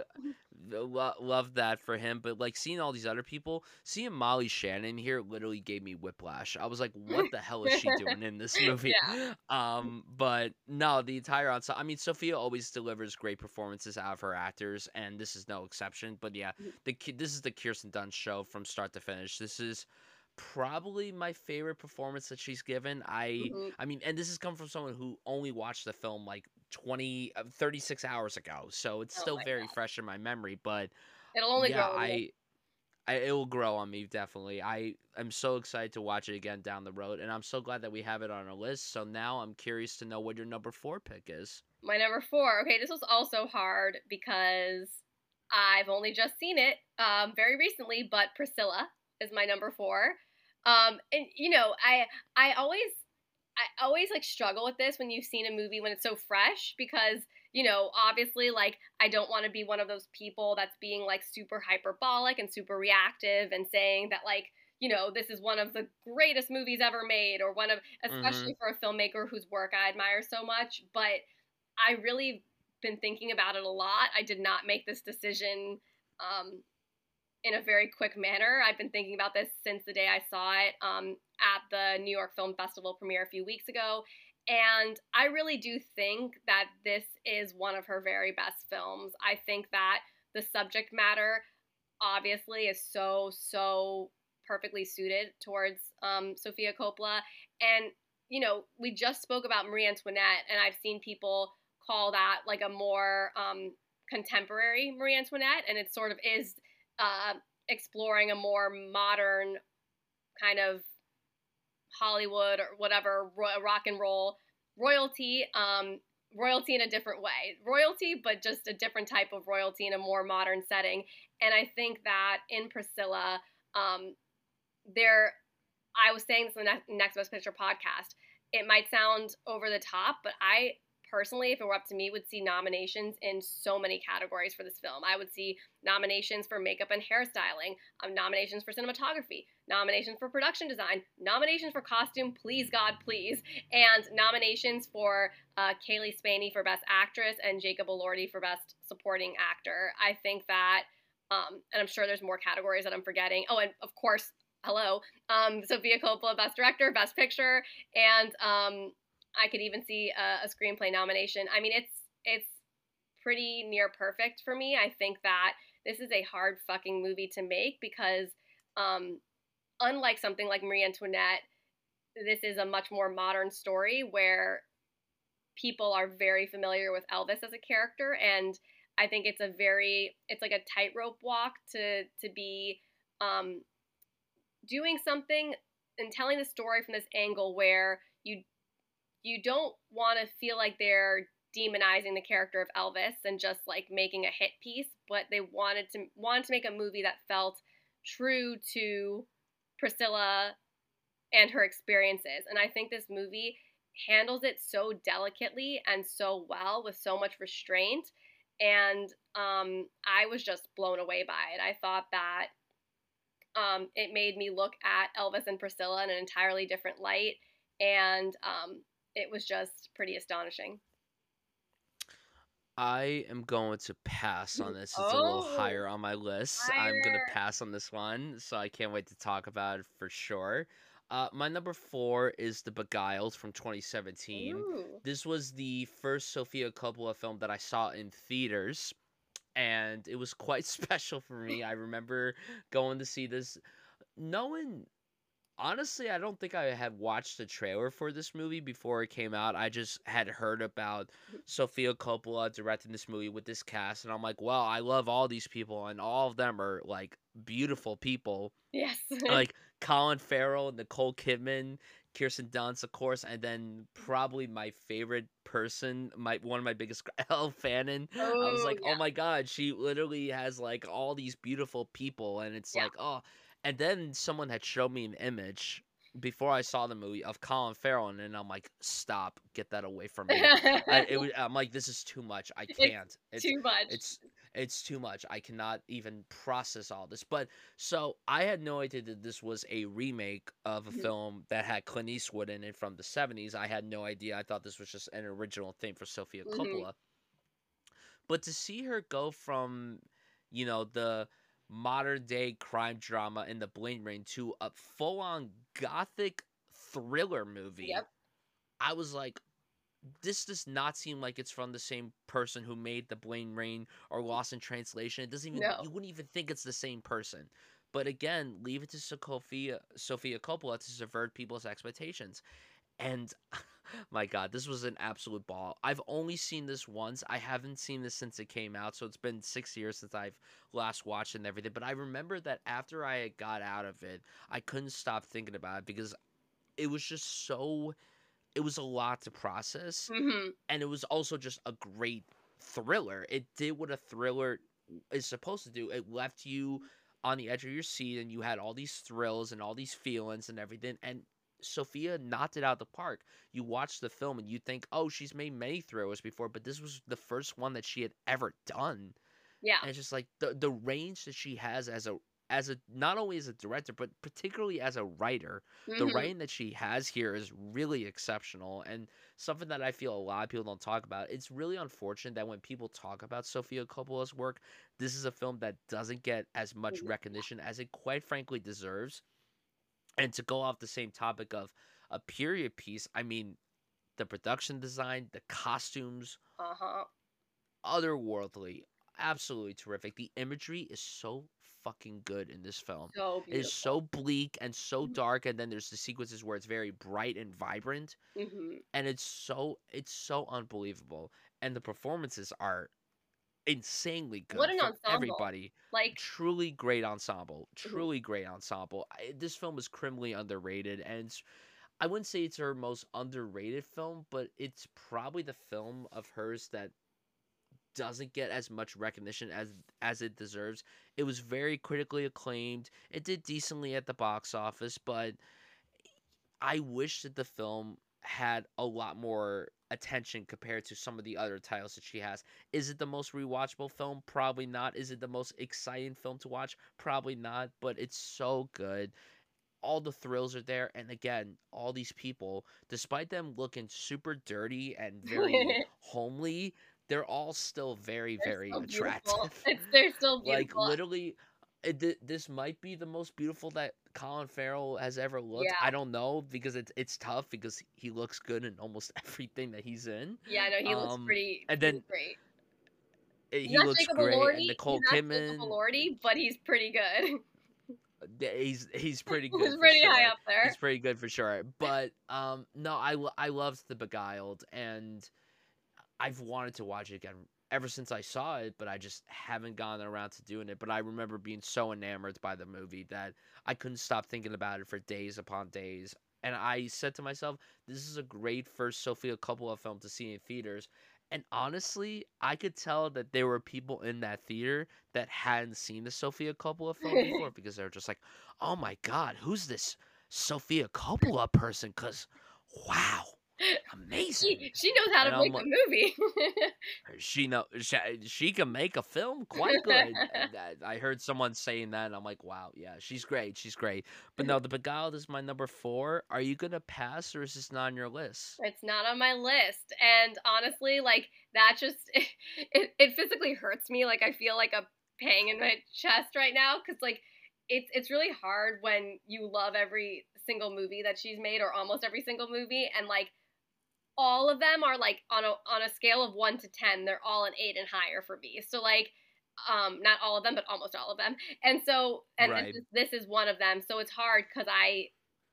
S1: lo- love that for him. But like seeing all these other people, seeing Molly Shannon here literally gave me whiplash. I was like, "What the hell is she doing in this movie?"
S2: Yeah.
S1: Um, but no, the entire ensemble. I mean, Sophia always delivers great performances out of her actors, and this is no exception. But yeah, the ki- this is the Kirsten Dunst show from start to finish. This is probably my favorite performance that she's given. I
S2: Hmm.
S1: I mean, and this has come from someone who only watched the film like twenty uh, thirty-six hours ago. So it's
S2: Oh
S1: still
S2: my
S1: very
S2: god.
S1: fresh in my memory, but
S2: It'll only
S1: yeah,
S2: grow on you.
S1: I I, it will grow on me definitely. I am so excited to watch it again down the road, and I'm so glad that we have it on our list. So now I'm curious to know what your number four pick is.
S2: My number four. Okay, this was also hard because I've only just seen it um, very recently, but Priscilla is my number four. Um, and you know, I I always I always like struggle with this when you've seen a movie when it's so fresh because, you know, obviously like I don't want to be one of those people that's being like super hyperbolic and super reactive and saying that like, you know, this is one of the greatest movies ever made or one of
S1: Mm-hmm.
S2: especially for a filmmaker whose work I admire so much, but I really been thinking about it a lot. I did not make this decision um, in a very quick manner. I've been thinking about this since the day I saw it um, at the New York Film Festival premiere a few weeks ago. And I really do think that this is one of her very best films. I think that the subject matter obviously is so, so perfectly suited towards um, Sofia Coppola. And, you know, we just spoke about Marie Antoinette, and I've seen people call that like a more um, contemporary Marie Antoinette, and it sort of is uh, exploring a more modern kind of Hollywood or whatever rock and roll royalty, um, royalty in a different way, royalty, but just a different type of royalty in a more modern setting. And I think that in Priscilla, um, there, I was saying this in the Next Best Picture podcast. It might sound over the top, but I personally, if it were up to me, would see nominations in so many categories for this film. I would see nominations for makeup and hairstyling, um, nominations for cinematography, nominations for production design, nominations for costume, please God, please, and nominations for uh, Kaylee Spaney for Best Actress and Jacob Elordi for Best Supporting Actor. I think that, um, and I'm sure there's more categories that I'm forgetting. Oh, and of course, hello, um, Sofia Coppola, Best Director, Best Picture, and um, I could even see a, a screenplay nomination. I mean, it's it's pretty near perfect for me. I think that this is a hard fucking movie to make because, um, unlike something like Marie Antoinette, this is a much more modern story where people are very familiar with Elvis as a character, and I think it's a very it's like a tightrope walk to to be um, doing something and telling the story from this angle where you you don't want to feel like they're demonizing the character of Elvis and just like making a hit piece, but they wanted to wanted to make a movie that felt true to Priscilla and her experiences. And I think this movie handles it so delicately and so well with so much restraint. And um, I was just blown away by it. I thought that um, it made me look at Elvis and Priscilla in an entirely different light, and um, it was just pretty astonishing.
S1: I am going to pass on this. It's a little
S2: Oh,
S1: higher on my list. I'm gonna
S2: higher.
S1: pass on this one, so I can't wait to talk about it for sure. Uh, my number four is The Beguiled from twenty seventeen.
S2: Ooh.
S1: This was the first Sofia Coppola film that I saw in theaters, and it was quite special for me. I remember going to see this, knowing honestly, I don't think I had watched the trailer for this movie before it came out. I just had heard about Sofia Coppola directing this movie with this cast, and I'm like, well, I love all these people, and all of them are like beautiful people,
S2: Yes.
S1: like Colin Farrell, Nicole Kidman, Kirsten Dunst, of course, and then probably my favorite person, my one of my biggest Elle Fanning. I was
S2: Oh,
S1: like, oh
S2: yeah.
S1: my god, she literally has like all these beautiful people, and it's
S2: Yeah.
S1: like, oh. And then someone had showed me an image before I saw the movie of Colin Farrell, and I'm like, stop, get that away from me. I it was, I'm like, this is too much. I
S2: It's
S1: can't. It's
S2: too much.
S1: it's it's too much. I cannot even process all this. But so I had no idea that this was a remake of a
S2: Mhm.
S1: film that had Clint Eastwood in it from the seventies. I had no idea. I thought this was just an original thing for Sofia
S2: Mhm.
S1: Coppola. But to see her go from, you know, the modern day crime drama in the Blade Rain to a full on gothic thriller movie,
S2: Yep.
S1: I was like, this does not seem like it's from the same person who made the Blade Rain or Lost in Translation. It doesn't even,
S2: No.
S1: you wouldn't even think it's the same person. But again, leave it to Sophia Sophia Coppola to subvert people's expectations. And my God, this was an absolute ball. I've only seen this once. I haven't seen this since it came out, so it's been six years since I've last watched it and everything. But I remember that after I had got out of it, I couldn't stop thinking about it because it was just so. It was a lot to process,
S2: Mhm.
S1: and it was also just a great thriller. It did what a thriller is supposed to do. It left you on the edge of your seat, and you had all these thrills and all these feelings and everything. And Sophia knocked it out of the park. You watch the film and you think, oh, she's made many thrillers before, but this was the first one that she had ever done.
S2: Yeah.
S1: And it's just like the the range that she has as a as a not only as a director but particularly as a writer, the
S2: Mhm.
S1: writing that she has here is really exceptional and something that I feel a lot of people don't talk about. It's really unfortunate that when people talk about Sofia Coppola's work, this is a film that doesn't get as much
S2: Mhm.
S1: recognition as it quite frankly deserves. And to go off the same topic of a period piece, I mean, the production design, the costumes,
S2: Uh-huh.
S1: otherworldly, absolutely terrific. The imagery is so fucking good in this film.
S2: So
S1: It is so
S2: beautiful.
S1: bleak and so dark, and then there's the sequences where it's very bright and vibrant,
S2: Mhm.
S1: and it's so it's so unbelievable. And the performances are insanely
S2: What
S1: good
S2: an
S1: from
S2: ensemble.
S1: everybody.
S2: Like,
S1: Truly great ensemble.
S2: mhm.
S1: Truly great ensemble. I, this film is criminally underrated, and it's, I wouldn't say it's her most underrated film, but it's probably the film of hers that doesn't get as much recognition as as it deserves. It was very critically acclaimed. It did decently at the box office, but I wish that the film had a lot more attention compared to some of the other titles that she has. Is it the most rewatchable film? Probably not. Is it the most exciting film to watch? Probably not, but it's so good. All the thrills are there, and again, all these people, despite them looking super dirty and very
S2: They're
S1: homely, they're all still very, very
S2: so beautiful.
S1: attractive.
S2: It's they're still
S1: Like
S2: beautiful.
S1: literally, it, th- this might be the most beautiful that Colin Farrell has ever looked.
S2: Yeah.
S1: I don't know because it's it's tough because he looks good in almost everything that he's in.
S2: Yeah, no, he looks
S1: Um,
S2: pretty
S1: and
S2: pretty
S1: then
S2: great.
S1: uh,
S2: He's
S1: he
S2: not
S1: looks
S2: Jacob
S1: great, and
S2: Elordi. He's
S1: Nicole
S2: not Jacob
S1: Kidman.
S2: Elordi, but he's pretty good.
S1: Yeah, he's he's pretty
S2: He's
S1: good for
S2: pretty high
S1: sure.
S2: up there.
S1: He's pretty good for sure. But um, no, I lo- I loved The Beguiled, and I've wanted to watch it again ever since I saw it, but I just haven't gotten around to doing it. But I remember being so enamored by the movie that I couldn't stop thinking about it for days upon days. And I said to myself, this is a great first Sofia Coppola film to see in theaters. And honestly, I could tell that there were people in that theater that hadn't seen the Sofia Coppola film before because they were just like, oh my God, who's this Sofia Coppola person? Because, wow. Amazing.
S2: She she knows how
S1: And
S2: to
S1: I'm
S2: make
S1: like,
S2: a movie.
S1: she know she, she can make a film quite good. And that, I heard someone saying that, and I'm like, wow, yeah, she's great, she's great. But no, The Beguiled is my number four. Are you gonna pass, or is this not on your list?
S2: It's not on my list. And honestly, like that just it, it physically hurts me. Like I feel like a pang in my chest right now because like it's it's really hard when you love every single movie that she's made or almost every single movie and like all of them are like on a on a scale of one to ten, they're all an eight and higher for me. So like um not all of them but almost all of them. And so and this
S1: Right.
S2: is this is one of them. So it's hard cuz I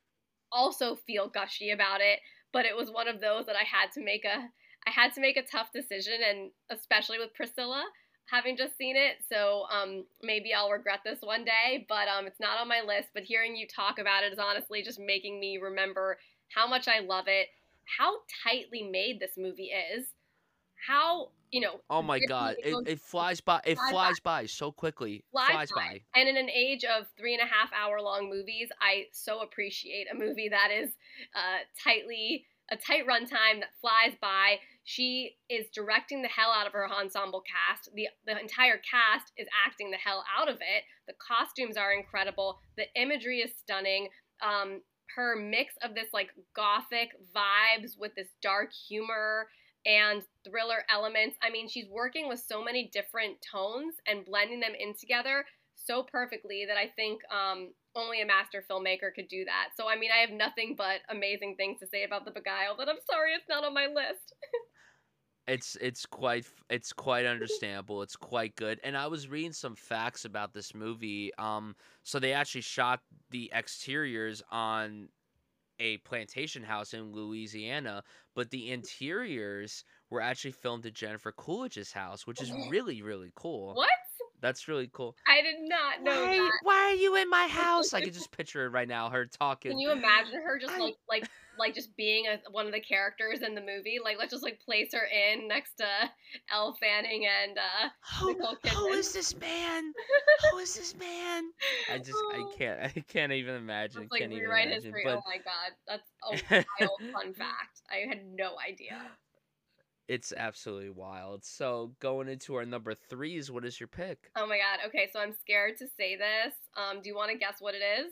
S2: also feel gushy about it, but it was one of those that I had to make a I had to make a tough decision, and especially with Priscilla having just seen it. So um, maybe I'll regret this one day, but um, it's not on my list. But hearing you talk about it is honestly just making me remember how much I love it, how tightly made this movie is, how you know
S1: Oh my
S2: grippy
S1: god,
S2: it
S1: it
S2: goes
S1: it flies by. It
S2: flies by,
S1: flies by so quickly.
S2: flies
S1: Flies
S2: by.
S1: by.
S2: And in an age of three and a half hour long movies, I so appreciate a movie that is uh, tightly a tight runtime that flies by. She is directing the hell out of her ensemble cast. The the entire cast is acting the hell out of it. The costumes are incredible. The imagery is stunning. Um, her mix of this like gothic vibes with this dark humor and thriller elements. I mean, she's working with so many different tones and blending them in together so perfectly that I think um, only a master filmmaker could do that. So, I mean, I have nothing but amazing things to say about The Beguiled, but I'm sorry it's not on my list.
S1: It's it's quite f- it's quite understandable. It's quite good. And I was reading some facts about this movie. Um, so they actually shot the exteriors on a plantation house in Louisiana, but the interiors were actually filmed at Jennifer Coolidge's house, which is really really cool.
S2: What?
S1: That's really cool.
S2: I did not know
S1: Why
S2: that.
S1: why are you in my house? I could just picture it right now, her
S2: Can
S1: talking.
S2: you imagine her just
S1: I
S2: like like like just being a, one of the characters in the movie? Like let's just like place her in next to Elle Fanning and uh,
S1: who
S2: Nicole
S1: who
S2: Kidman.
S1: is this man? Who is this man? I just I
S2: Oh.
S1: can't I can't even imagine.
S2: Let's like
S1: Can't even
S2: rewrite
S1: imagine.
S2: history. Oh
S1: But
S2: my god, that's a wild fun fact. I had no idea.
S1: it's absolutely wild. So going into our number threes, what is your pick?
S2: Oh my god. Okay, so I'm scared to say this. Um, do you want to guess what it is?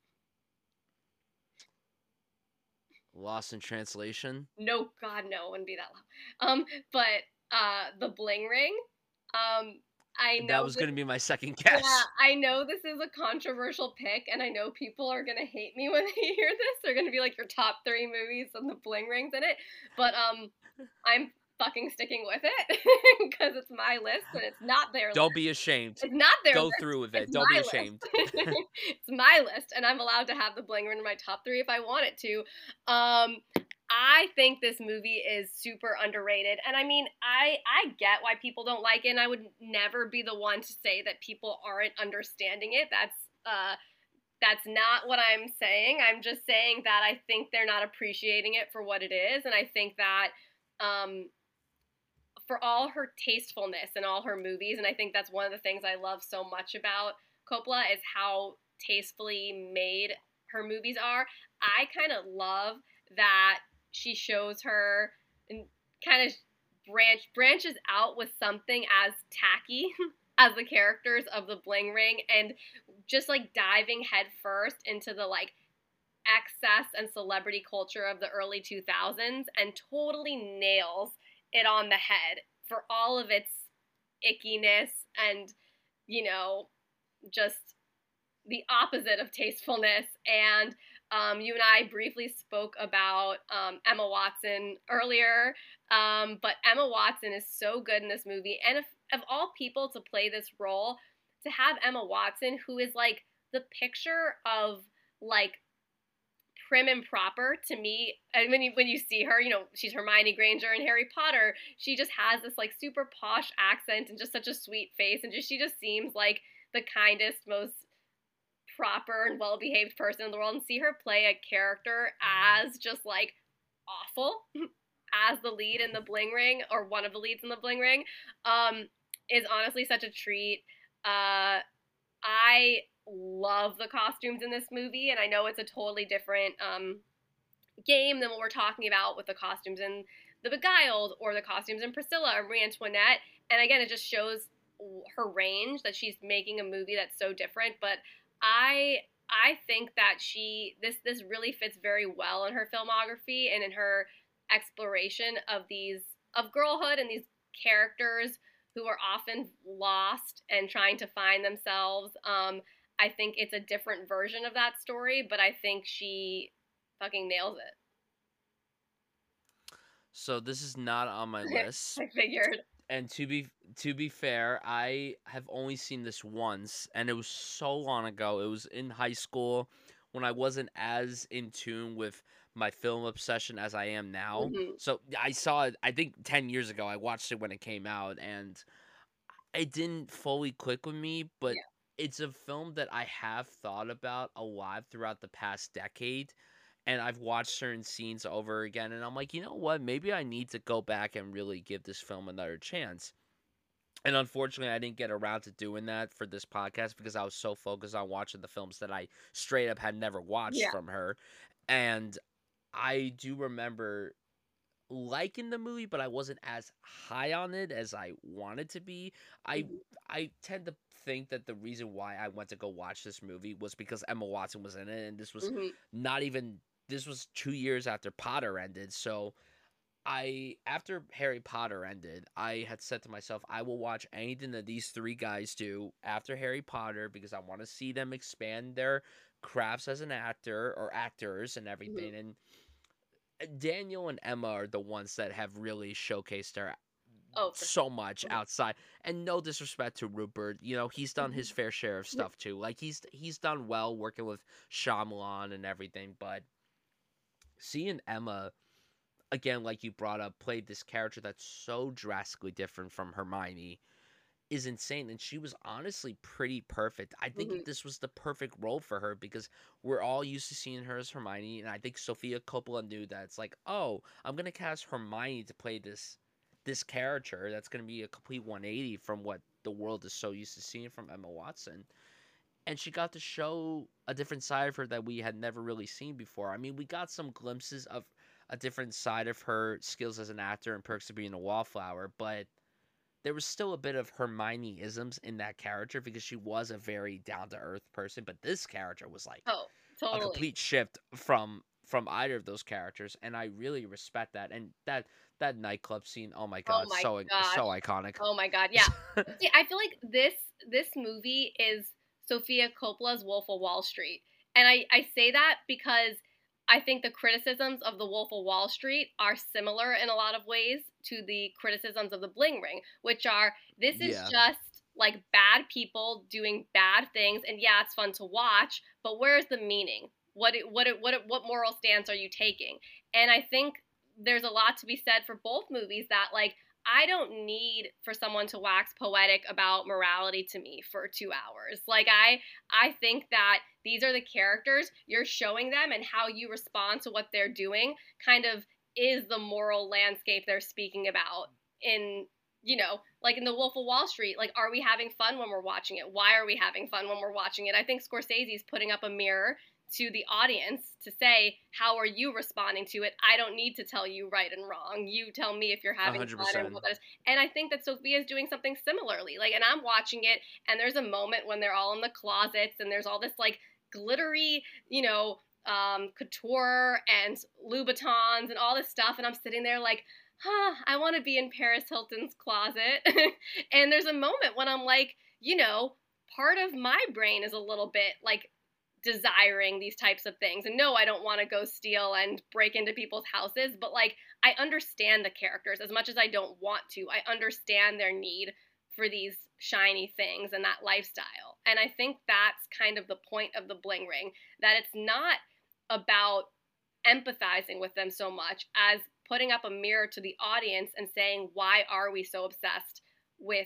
S1: Lost in Translation.
S2: No, God, no, it wouldn't be that low. Um, but uh, the Bling Ring. Um, I
S1: That
S2: know
S1: was
S2: this.
S1: gonna be my second
S2: Yeah,
S1: guess.
S2: I know this is a controversial pick, and I know people are gonna hate me when they hear this. They're gonna be like your top three movies and the Bling Rings in it. But um, I'm fucking sticking with it because it's my list and it's not their list.
S1: Don't be ashamed.
S2: It's not their
S1: Go
S2: list.
S1: through with
S2: It's
S1: it. Don't be
S2: my
S1: ashamed.
S2: list. It's my list, and I'm allowed to have the Bling Ring in my top three if I want it to. Um, I think this movie is super underrated, and I mean, I I get why people don't like it, and I would never be the one to say that people aren't understanding it. That's uh, that's not what I'm saying. I'm just saying that I think they're not appreciating it for what it is, and I think that um, for all her tastefulness in all her movies, and I think that's one of the things I love so much about Coppola is how tastefully made her movies are. I kind of love that she shows her and kind of branch branches out with something as tacky as the characters of the Bling Ring and just like diving headfirst into the like excess and celebrity culture of the early two thousands and totally nails it on the head for all of its ickiness and, you know, just the opposite of tastefulness. And um, you and I briefly spoke about um, Emma Watson earlier, um, but Emma Watson is so good in this movie. And if, of all people to play this role, to have Emma Watson, who is like the picture of like prim and proper to me. And when you when you see her, you know, she's Hermione Granger in Harry Potter. She just has this like super posh accent and just such a sweet face, and just she just seems like the kindest, most proper and well-behaved person in the world. And see her play a character as just like awful as the lead in the Bling Ring or one of the leads in the Bling Ring um, is honestly such a treat. Uh, I love the costumes in this movie, and I know it's a totally different um, game than what we're talking about with the costumes in The Beguiled or the costumes in Priscilla or Marie Antoinette. And again, it just shows her range that she's making a movie that's so different. But I I think that she this this really fits very well in her filmography and in her exploration of these of girlhood and these characters who are often lost and trying to find themselves. Um, I think it's a different version of that story, but I think she fucking nails it.
S1: So this is not on my list.
S2: I figured.
S1: And to be to be fair, I have only seen this once, and it was so long ago. It was in high school when I wasn't as in tune with my film obsession as I am now.
S2: Mm-hmm.
S1: So I saw it, I think ten years ago. I watched it when it came out, and it didn't fully click with me, but
S2: Yeah.
S1: it's a film that I have thought about a lot throughout the past decade. And I've watched certain scenes over again, and I'm like, you know what? Maybe I need to go back and really give this film another chance. And unfortunately, I didn't get around to doing that for this podcast because I was so focused on watching the films that I straight up had never watched
S2: Yeah.
S1: from her. And I do remember liking the movie, but I wasn't as high on it as I wanted to be. I
S2: Mm-hmm.
S1: I tend to think that the reason why I went to go watch this movie was because Emma Watson was in it, and this was
S2: Mm-hmm.
S1: not even this was two years after Potter ended. So I after Harry Potter ended, I had said to myself, I will watch anything that these three guys do after Harry Potter because I want to see them expand their crafts as an actor or actors and everything.
S2: Mm-hmm.
S1: And Daniel and Emma are the ones that have really showcased their
S2: Oh, for
S1: so much
S2: sure.
S1: outside. And no disrespect to Rupert, you know, he's done his fair share of stuff too. Like he's he's done well working with Shyamalan and everything, but seeing Emma again, like you brought up, played this character that's so drastically different from Hermione is insane. And she was honestly pretty perfect. I think
S2: Mm-hmm.
S1: this was the perfect role for her because we're all used to seeing her as Hermione. And I think Sophia Coppola knew that it's like, oh, I'm going to cast Hermione to play this this character that's going to be a complete one eighty from what the world is so used to seeing from Emma Watson. And she got to show a different side of her that we had never really seen before. I mean, we got some glimpses of a different side of her skills as an actor in Perks of Being a Wallflower, but there was still a bit of Hermione isms in that character because she was a very down to earth person, but this character was like
S2: Oh,
S1: a
S2: totally.
S1: complete shift from from either of those characters, and I really respect that. And that that nightclub scene, oh my
S2: Oh
S1: god,
S2: my
S1: so
S2: gosh.
S1: so iconic.
S2: Oh my god. Yeah. See, I feel like this this movie is Sofia Coppola's Wolf of Wall Street. And I, I say that because I think the criticisms of the Wolf of Wall Street are similar in a lot of ways to the criticisms of the Bling Ring, which are this is
S1: Yeah,
S2: just like bad people doing bad things, and yeah, it's fun to watch, but where's the meaning? What it, what it, what it, what moral stance are you taking? And I think there's a lot to be said for both movies that like I don't need for someone to wax poetic about morality to me for two hours. Like I I think that these are the characters, you're showing them, and how you respond to what they're doing kind of is the moral landscape they're speaking about in, you know, like in The Wolf of Wall Street. Like, are we having fun when we're watching it? Why are we having fun when we're watching it? I think Scorsese's putting up a mirror to the audience to say, how are you responding to it? I don't need to tell you right and wrong. You tell me if you're
S1: a
S2: having
S1: hundred
S2: fun and
S1: percent.
S2: what that is. And I think that Sophia is doing something similarly. Like, and I'm watching it, and there's a moment when they're all in the closets, and there's all this like glittery, you know, um, couture and Louboutins and all this stuff, and I'm sitting there like, huh, I want to be in Paris Hilton's closet. And there's a moment when I'm like, you know, part of my brain is a little bit like desiring these types of things. And no, I don't want to go steal and break into people's houses, but like I understand the characters as much as I don't want to. I understand their need for these shiny things and that lifestyle. And I think that's kind of the point of the Bling Ring, that it's not about empathizing with them so much as putting up a mirror to the audience and saying, why are we so obsessed with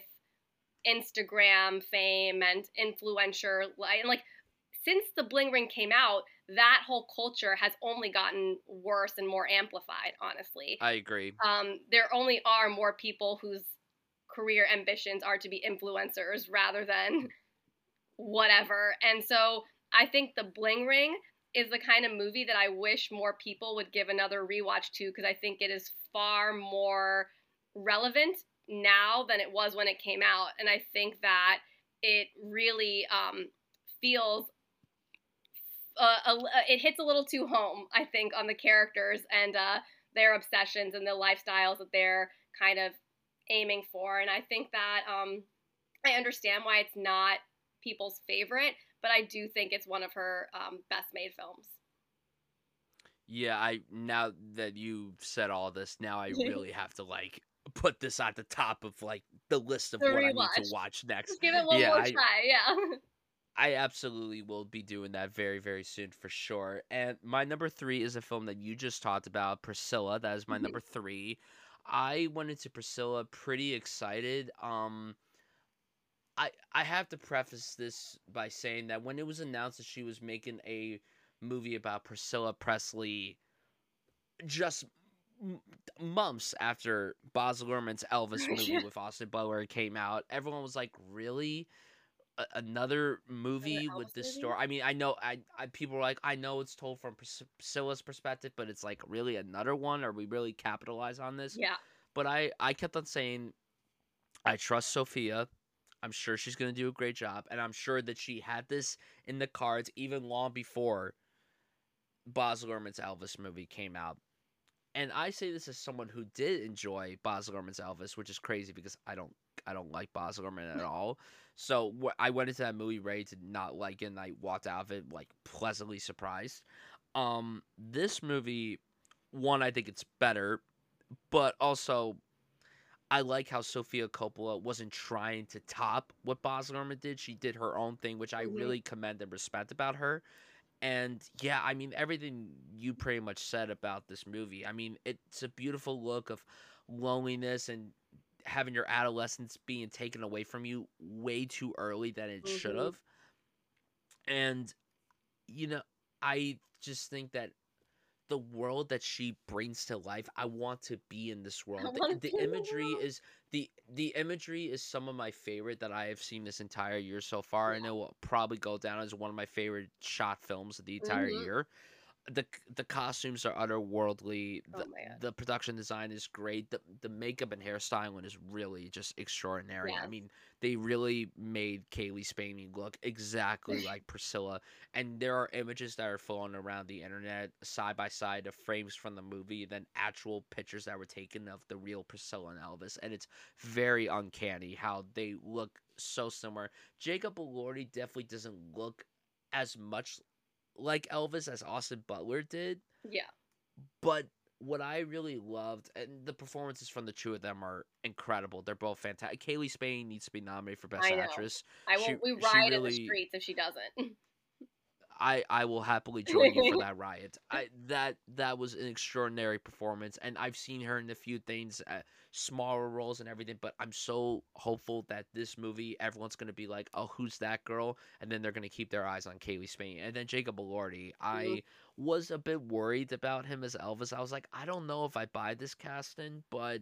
S2: Instagram fame and influencer? And like, since the Bling Ring came out, that whole culture has only gotten worse and more amplified, honestly.
S1: I agree.
S2: Um, there only are more people whose career ambitions are to be influencers rather than whatever. And so I think the Bling Ring is the kind of movie that I wish more people would give another rewatch to, because I think it is far more relevant now than it was when it came out. And I think that it really um, feels uh, a, it hits a little too home, I think, on the characters and uh, their obsessions and the lifestyles that they're kind of aiming for. And I think that um, I understand why it's not people's favorite, but I do think it's one of her um, best made films.
S1: Yeah, I now that you've said all this, now I really have to like put this at the top of like the list of
S2: The
S1: what I need to
S2: rewatch.
S1: watch next.
S2: Just give it one
S1: Yeah,
S2: more
S1: I
S2: try, yeah.
S1: I absolutely will be doing that very, very soon for sure. And my number three is a film that you just talked about, Priscilla. That is my
S2: Mhm.
S1: number three. I went into Priscilla pretty excited. Um, I I have to preface this by saying that when it was announced that she was making a movie about Priscilla Presley, just m- months after Baz Luhrmann's Elvis movie
S2: Yeah.
S1: with Austin Butler came out, everyone was like, "Really? A- another
S2: Another
S1: movie with
S2: Elvis
S1: this
S2: movie?
S1: story?" I mean, I know I, I people were like, "I know it's told from Pris- Priscilla's perspective, but it's like really another one? Are we really capitalize on this?"
S2: Yeah.
S1: But I I kept on saying I trust Sophia. I'm sure she's going to do a great job, and I'm sure that she had this in the cards even long before Baz Luhrmann's Elvis movie came out. And I say this as someone who did enjoy Baz Luhrmann's Elvis, which is crazy because I don't I don't like Baz Luhrmann at all. So wh- I went into that movie ready to not like it, and I walked out of it like pleasantly surprised. Um, this movie, one, I think it's better, but also I like how Sofia Coppola wasn't trying to top what Baz Luhrmann did. She did her own thing, which I
S2: Hmm.
S1: really commend and respect about her. And yeah, I mean everything you pretty much said about this movie. I mean, it's a beautiful look of loneliness and having your adolescence being taken away from you way too early than it should
S2: Hmm.
S1: have. And you know, I just think that the world that she brings to life, I want to be in this
S2: I
S1: world. The,
S2: want to
S1: the
S2: be in the
S1: imagery
S2: world.
S1: is the the imagery is some of my favorite that I have seen this entire year so far, and it will probably go down as one of my favorite shot films of the entire
S2: Hmm.
S1: year. the the costumes are otherworldly.
S2: Oh
S1: The
S2: man.
S1: the production design is great. The the makeup and hairstyling is really just extraordinary. I
S2: Yes.
S1: mean, they really made Kaylee Spaney look exactly like Priscilla. And there are images that are floating around the internet side by side of frames from the movie, then actual pictures that were taken of the real Priscilla and Elvis, and it's very uncanny how they look so similar. Jacob Elordi definitely doesn't look as much like Elvis as Austin Butler did,
S2: Yeah.
S1: but what I really loved, and the performances from the two of them are incredible. They're both fantastic. Kaylee Spain needs to be nominated for Best
S2: I know.
S1: Actress.
S2: I
S1: She
S2: will. We
S1: she
S2: riot in the
S1: really
S2: streets if she doesn't.
S1: I I will happily join you for that riot. I that that was an extraordinary performance, and I've seen her in a few things, uh, smaller roles and everything. But I'm so hopeful that this movie, everyone's gonna be like, "Oh, who's that girl?" And then they're gonna keep their eyes on Kaylee Spain, and then Jacob Elordi.
S2: Mhm.
S1: I was a bit worried about him as Elvis. I was like, I don't know if I buy this casting, but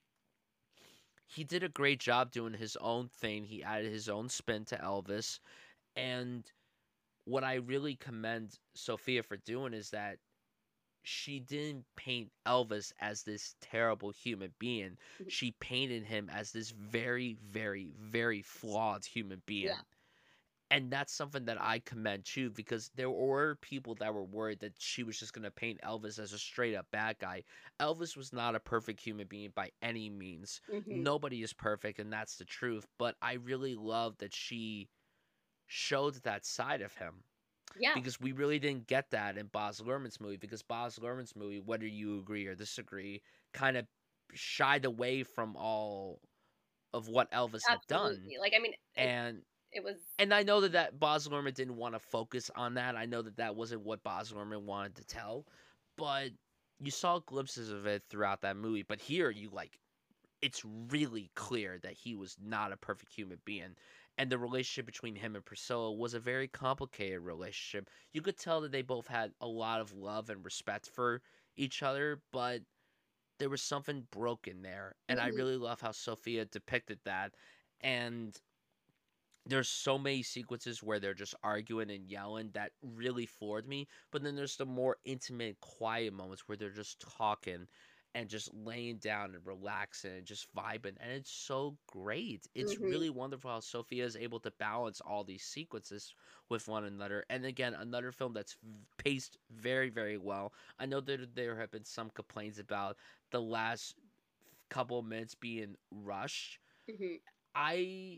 S1: he did a great job doing his own thing. He added his own spin to Elvis, and what I really commend Sophia for doing is that she didn't paint Elvis as this terrible human being. She painted him as this very, very, very flawed human
S2: Yeah.
S1: being. And that's something that I commend too, because there were people that were worried that she was just going to paint Elvis as a straight up bad guy. Elvis was not a perfect human being by any means.
S2: Hmm.
S1: Nobody is perfect, and that's the truth. But I really love that she showed that side of him
S2: Yeah.
S1: because we really didn't get that in Baz Luhrmann's movie. Because Baz Luhrmann's movie, whether you agree or disagree, kind of shied away from all of what Elvis had done,
S2: Absolutely. Like, I mean, it,
S1: and
S2: it was.
S1: and I know that that Baz Luhrmann didn't want to focus on that. I know that that wasn't what Baz Luhrmann wanted to tell, but you saw glimpses of it throughout that movie. But here, you like it's really clear that he was not a perfect human being. And the relationship between him and Priscilla was a very complicated relationship. You could tell that they both had a lot of love and respect for each other, but there was something broken there. And I
S2: Mhm.
S1: really love how Sophia depicted that. And there's so many sequences where they're just arguing and yelling that really floored me. But then there's the more intimate, quiet moments where they're just talking and just laying down and relaxing and just vibing. And it's so great. It's
S2: Hmm.
S1: really wonderful how Sophia is able to balance all these sequences with one another. And again, another film that's v- paced very, very well. I know that there have been some complaints about the last couple of minutes being rushed.
S2: Hmm.
S1: I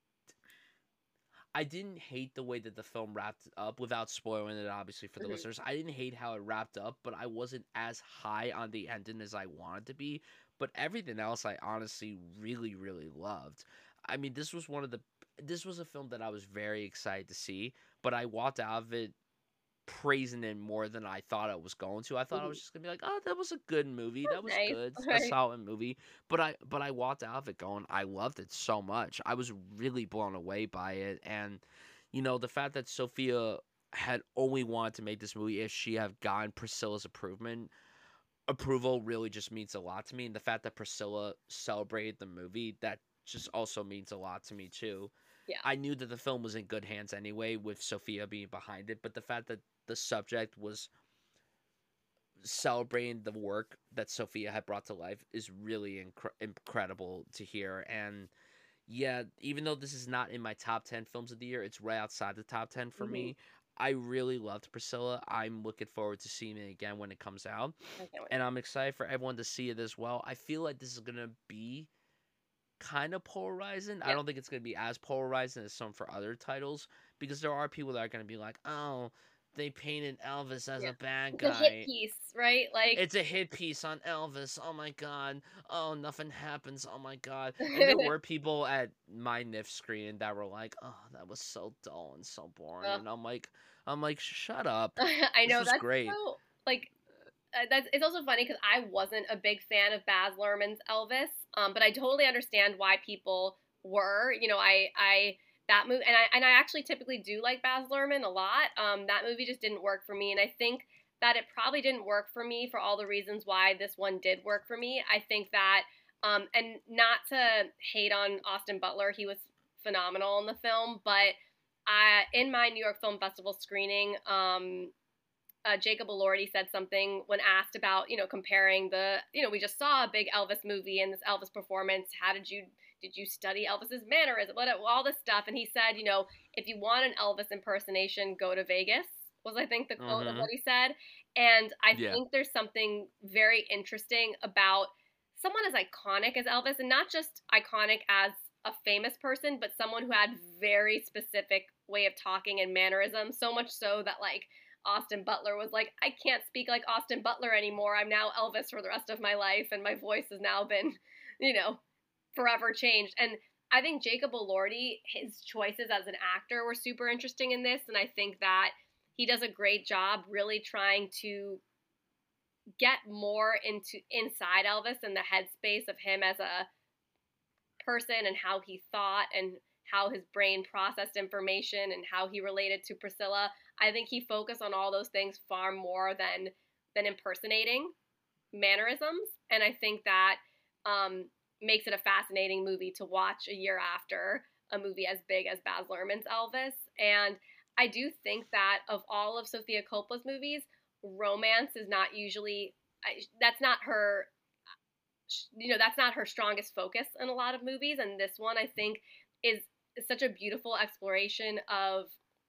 S1: I didn't hate the way that the film wrapped up without spoiling it, obviously, for the
S2: Hmm.
S1: listeners. I didn't hate how it wrapped up, but I wasn't as high on the ending as I wanted to be. But everything else, I honestly really, really loved. I mean, this was one of the. This was a film that I was very excited to see, but I walked out of it praising it more than I thought I was going to. I thought I
S2: Hmm.
S1: was just gonna be like, "Oh, that was a good movie. That was
S2: Nice.
S1: good, a
S2: Right.
S1: solid movie." But I, but I walked out of it going, I loved it so much. I was really blown away by it, and you know, the fact that Sophia had only wanted to make this movie if she had gotten Priscilla's approval approval really just means a lot to me. And the fact that Priscilla celebrated the movie, that just also means a lot to me too.
S2: Yeah.
S1: I knew that the film was in good hands anyway, with Sophia being behind it, but the fact that the subject was celebrating the work that Sophia had brought to life is really incre- incredible to hear. And yeah, even though this is not in my top ten films of the year, it's right outside the top ten for
S2: Hmm.
S1: me. I really loved Priscilla. I'm looking forward to seeing it again when it comes out.
S2: I can't wait.
S1: And I'm excited for everyone to see it as well. I feel like this is going to be kind of polarizing. I
S2: Yeah.
S1: don't think it's going to be as polarizing as some for other titles because there are people that are going to be like, oh, they painted Elvis as
S2: Yeah.
S1: a bad
S2: It's a hit
S1: guy.
S2: piece, right? Like.
S1: It's a hit piece on Elvis. Oh my god. Oh, nothing happens. Oh my god. And there were people at my N I F screening that were like, "Oh, that was so dull and so boring."
S2: uh,
S1: And I'm like, I'm like, "Shut up.
S2: I
S1: This
S2: know
S1: was
S2: that's
S1: great."
S2: so like uh, that's it's also funny because I wasn't a big fan of Baz Luhrmann's Elvis, um, but I totally understand why people were. You know, I I that movie, and I and I actually typically do like Baz Luhrmann a lot. Um, that movie just didn't work for me, and I think that it probably didn't work for me for all the reasons why this one did work for me. I think that, um, and not to hate on Austin Butler, he was phenomenal in the film, but I in my New York Film Festival screening, um, uh, Jacob Elordi said something when asked about, you know, comparing the, you know, we just saw a big Elvis movie and this Elvis performance. How did you, did you study Elvis's mannerism? What, all this stuff. And he said, you know, if you want an Elvis impersonation, go to Vegas, was I think the quote of
S1: Mhm.
S2: what he said. And I
S1: Yeah.
S2: think there's something very interesting about someone as iconic as Elvis, and not just iconic as a famous person, but someone who had very specific way of talking and mannerism, so much so that like Austin Butler was like, I can't speak like Austin Butler anymore. I'm now Elvis for the rest of my life, and my voice has now been, you know, forever changed. And I think Jacob Elordi, his choices as an actor were super interesting in this, and I think that he does a great job really trying to get more into inside Elvis and the headspace of him as a person and how he thought and how his brain processed information and how he related to Priscilla. I think he focused on all those things far more than than impersonating mannerisms, and I think that um, makes it a fascinating movie to watch a year after a movie as big as Baz Luhrmann's Elvis. And I do think that of all of Sofia Coppola's movies, romance is not usually I, that's not her you know that's not her strongest focus in a lot of movies, and this one I think is, is such a beautiful exploration of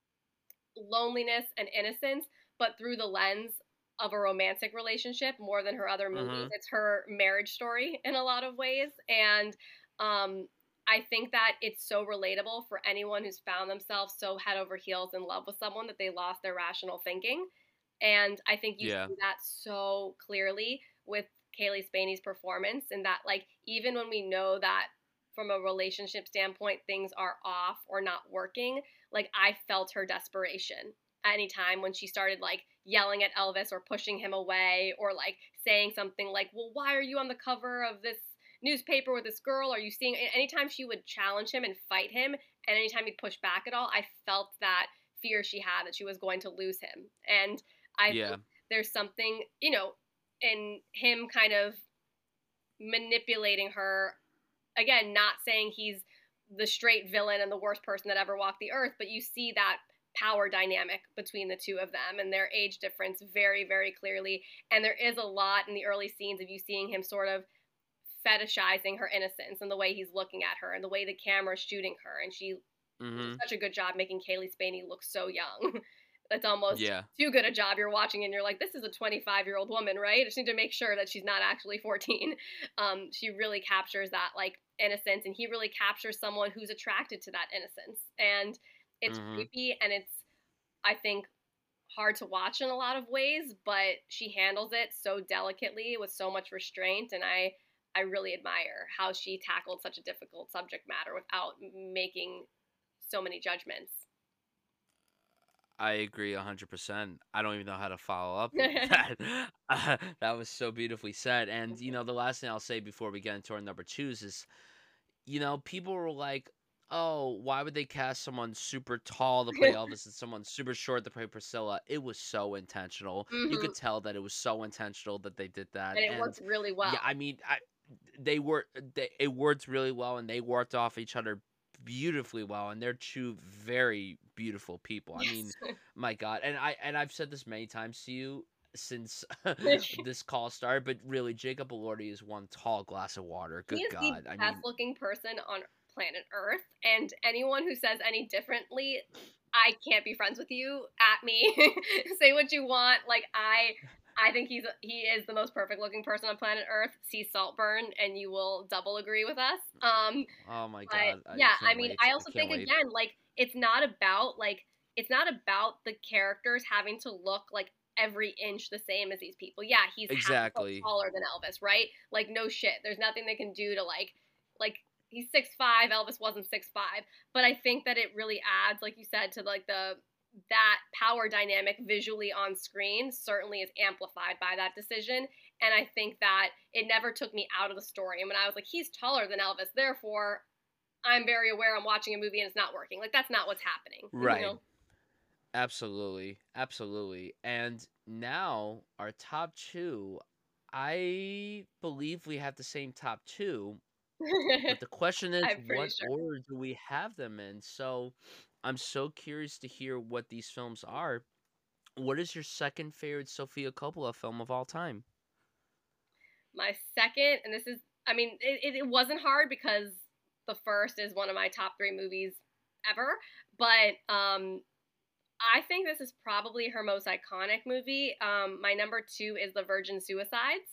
S2: loneliness and innocence, but through the lens of a romantic relationship more than her other movies.
S1: Mhm.
S2: It's her marriage story in a lot of ways, and um, I think that it's so relatable for anyone who's found themselves so head over heels in love with someone that they lost their rational thinking. And I think you
S1: Yeah.
S2: see that so clearly with Kaylee Spaney's performance, and that like even when we know that from a relationship standpoint things are off or not working, like I felt her desperation anytime when she started like yelling at Elvis or pushing him away or like saying something like, "Well, why are you on the cover of this newspaper with this girl? Are you seeing?" Anytime she would challenge him and fight him, and anytime he'd push back at all, I felt that fear she had that she was going to lose him. And I
S1: Yeah.
S2: think there's something, you know, in him kind of manipulating her, again, not saying he's the straight villain and the worst person that ever walked the earth, but you see that power dynamic between the two of them and their age difference very, very clearly. And there is a lot in the early scenes of you seeing him sort of fetishizing her innocence and the way he's looking at her and the way the camera's shooting her. And she did
S1: Mm-hmm.
S2: such a good job making Kaylee Spaney look so young. It's almost
S1: Yeah.
S2: too good a job. You're watching and you're like, this is a twenty-five-year-old woman, right? I just need to make sure that she's not actually fourteen. Um, she really captures that, like, innocence, and he really captures someone who's attracted to that innocence. And it's
S1: Mm-hmm.
S2: creepy, and it's, I think, hard to watch in a lot of ways, but she handles it so delicately with so much restraint, and I I really admire how she tackled such a difficult subject matter without making so many judgments.
S1: I agree one hundred percent. I don't even know how to follow up with that. Uh, that was so beautifully said. And, you know, the last thing I'll say before we get into our number twos is, you know, people were like, oh, why would they cast someone super tall to play Elvis and someone super short to play Priscilla? It was so intentional. You
S2: Hmm.
S1: could tell that it was so intentional that they did that.
S2: And it
S1: And
S2: worked really
S1: yeah,
S2: well.
S1: I mean, I, they were they, it worked really well, and they worked off each other beautifully well, and they're two very beautiful people. I mean,
S2: Yes.
S1: my God, and I and I've said this many times to you since this call started, but really, Jacob Elordi is one tall glass of water.
S2: He
S1: Good
S2: is the
S1: God, I
S2: best
S1: mean,
S2: looking person on planet Earth, and anyone who says any differently, I can't be friends with you. At me, say what you want. Like I, I think he's he is the most perfect looking person on planet Earth. See Saltburn, and you will double agree with us. Um,
S1: oh my
S2: but
S1: God, I
S2: yeah, I
S1: can't
S2: mean,
S1: wait.
S2: I
S1: I
S2: also
S1: can't
S2: think
S1: wait.
S2: again, like it's not about like it's not about the characters having to look like every inch the same as these people. Yeah, he's half a foot
S1: Exactly.
S2: taller than Elvis, right? Like no shit. There's nothing they can do to like like he's six five, Elvis wasn't six five. But I think that it really adds, like you said, to like the that power dynamic visually on screen certainly is amplified by that decision. And I think that it never took me out of the story. And when I was like, he's taller than Elvis, therefore I'm very aware I'm watching a movie and it's not working. Like that's not what's happening, you
S1: Right.
S2: know?
S1: Absolutely. Absolutely. And now our top two, I believe we have the same top two. But the question is,
S2: I'm pretty
S1: what
S2: sure.
S1: order do we have them in? So I'm so curious to hear what these films are. What is your second favorite Sofia Coppola film of all time?
S2: My second, and this is, I mean, it, it wasn't hard because the first is one of my top three movies ever. But um, I think this is probably her most iconic movie. Um, my number two is The Virgin Suicides.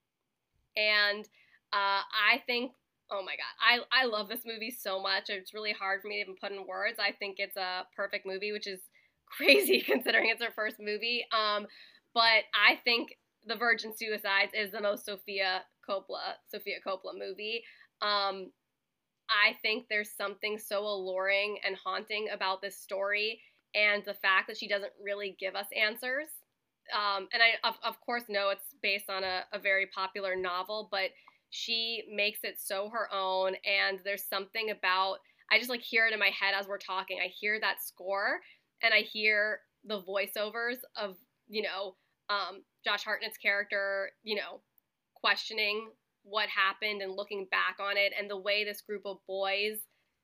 S2: And uh, I think, oh my God, I, I love this movie so much. It's really hard for me to even put in words. I think it's a perfect movie, which is crazy considering it's her first movie. Um, but I think The Virgin Suicides is the most Sofia Coppola, Sofia Coppola movie. Um, I think there's something so alluring and haunting about this story and the fact that she doesn't really give us answers. Um, and I, of, of course, know it's based on a, a very popular novel, but she makes it so her own. And there's something about, I just like hear it in my head as we're talking. I hear that score and I hear the voiceovers of, you know, um, Josh Hartnett's character, you know, questioning what happened and looking back on it and the way this group of boys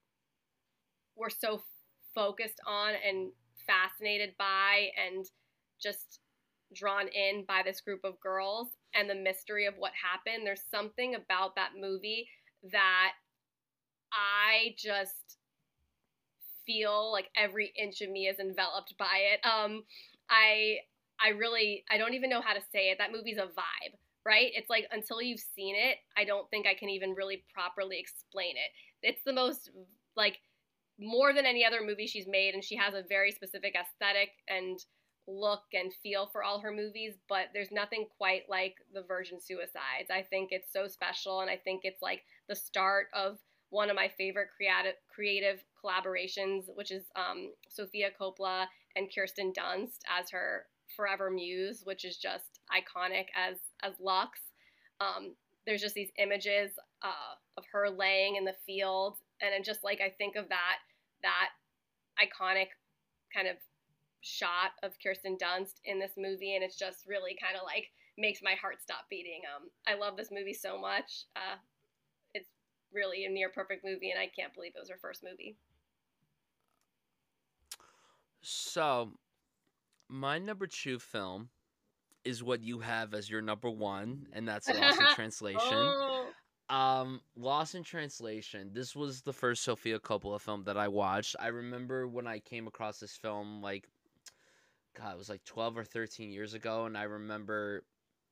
S2: were so focused on and fascinated by and just drawn in by this group of girls and the mystery of what happened. There's something about that movie that I just feel like every inch of me is enveloped by it. Um, I I really I don't even know how to say it. That movie's a vibe, right? It's like until you've seen it, I don't think I can even really properly explain it. It's the most like more than any other movie she's made, and she has a very specific aesthetic and look and feel for all her movies, but there's nothing quite like The Virgin Suicides. I think it's so special, and I think it's like the start of one of my favorite creative creative collaborations, which is um, Sofia Coppola and Kirsten Dunst as her forever muse, which is just iconic as as Lux. Um, there's just these images uh, of her laying in the field, and it just like I think of that that iconic kind of shot of Kirsten Dunst in this movie, and it's just really kind of like makes my heart stop beating. Um, I love this movie so much. Uh, it's really a near perfect movie, and I can't believe it was her first movie.
S1: So, my number two film is what you have as your number one, and that's Lost in Translation.
S2: Oh.
S1: Um, Lost in Translation. This was the first Sofia Coppola film that I watched. I remember when I came across this film, like, God, it was like twelve or thirteen years ago, and I remember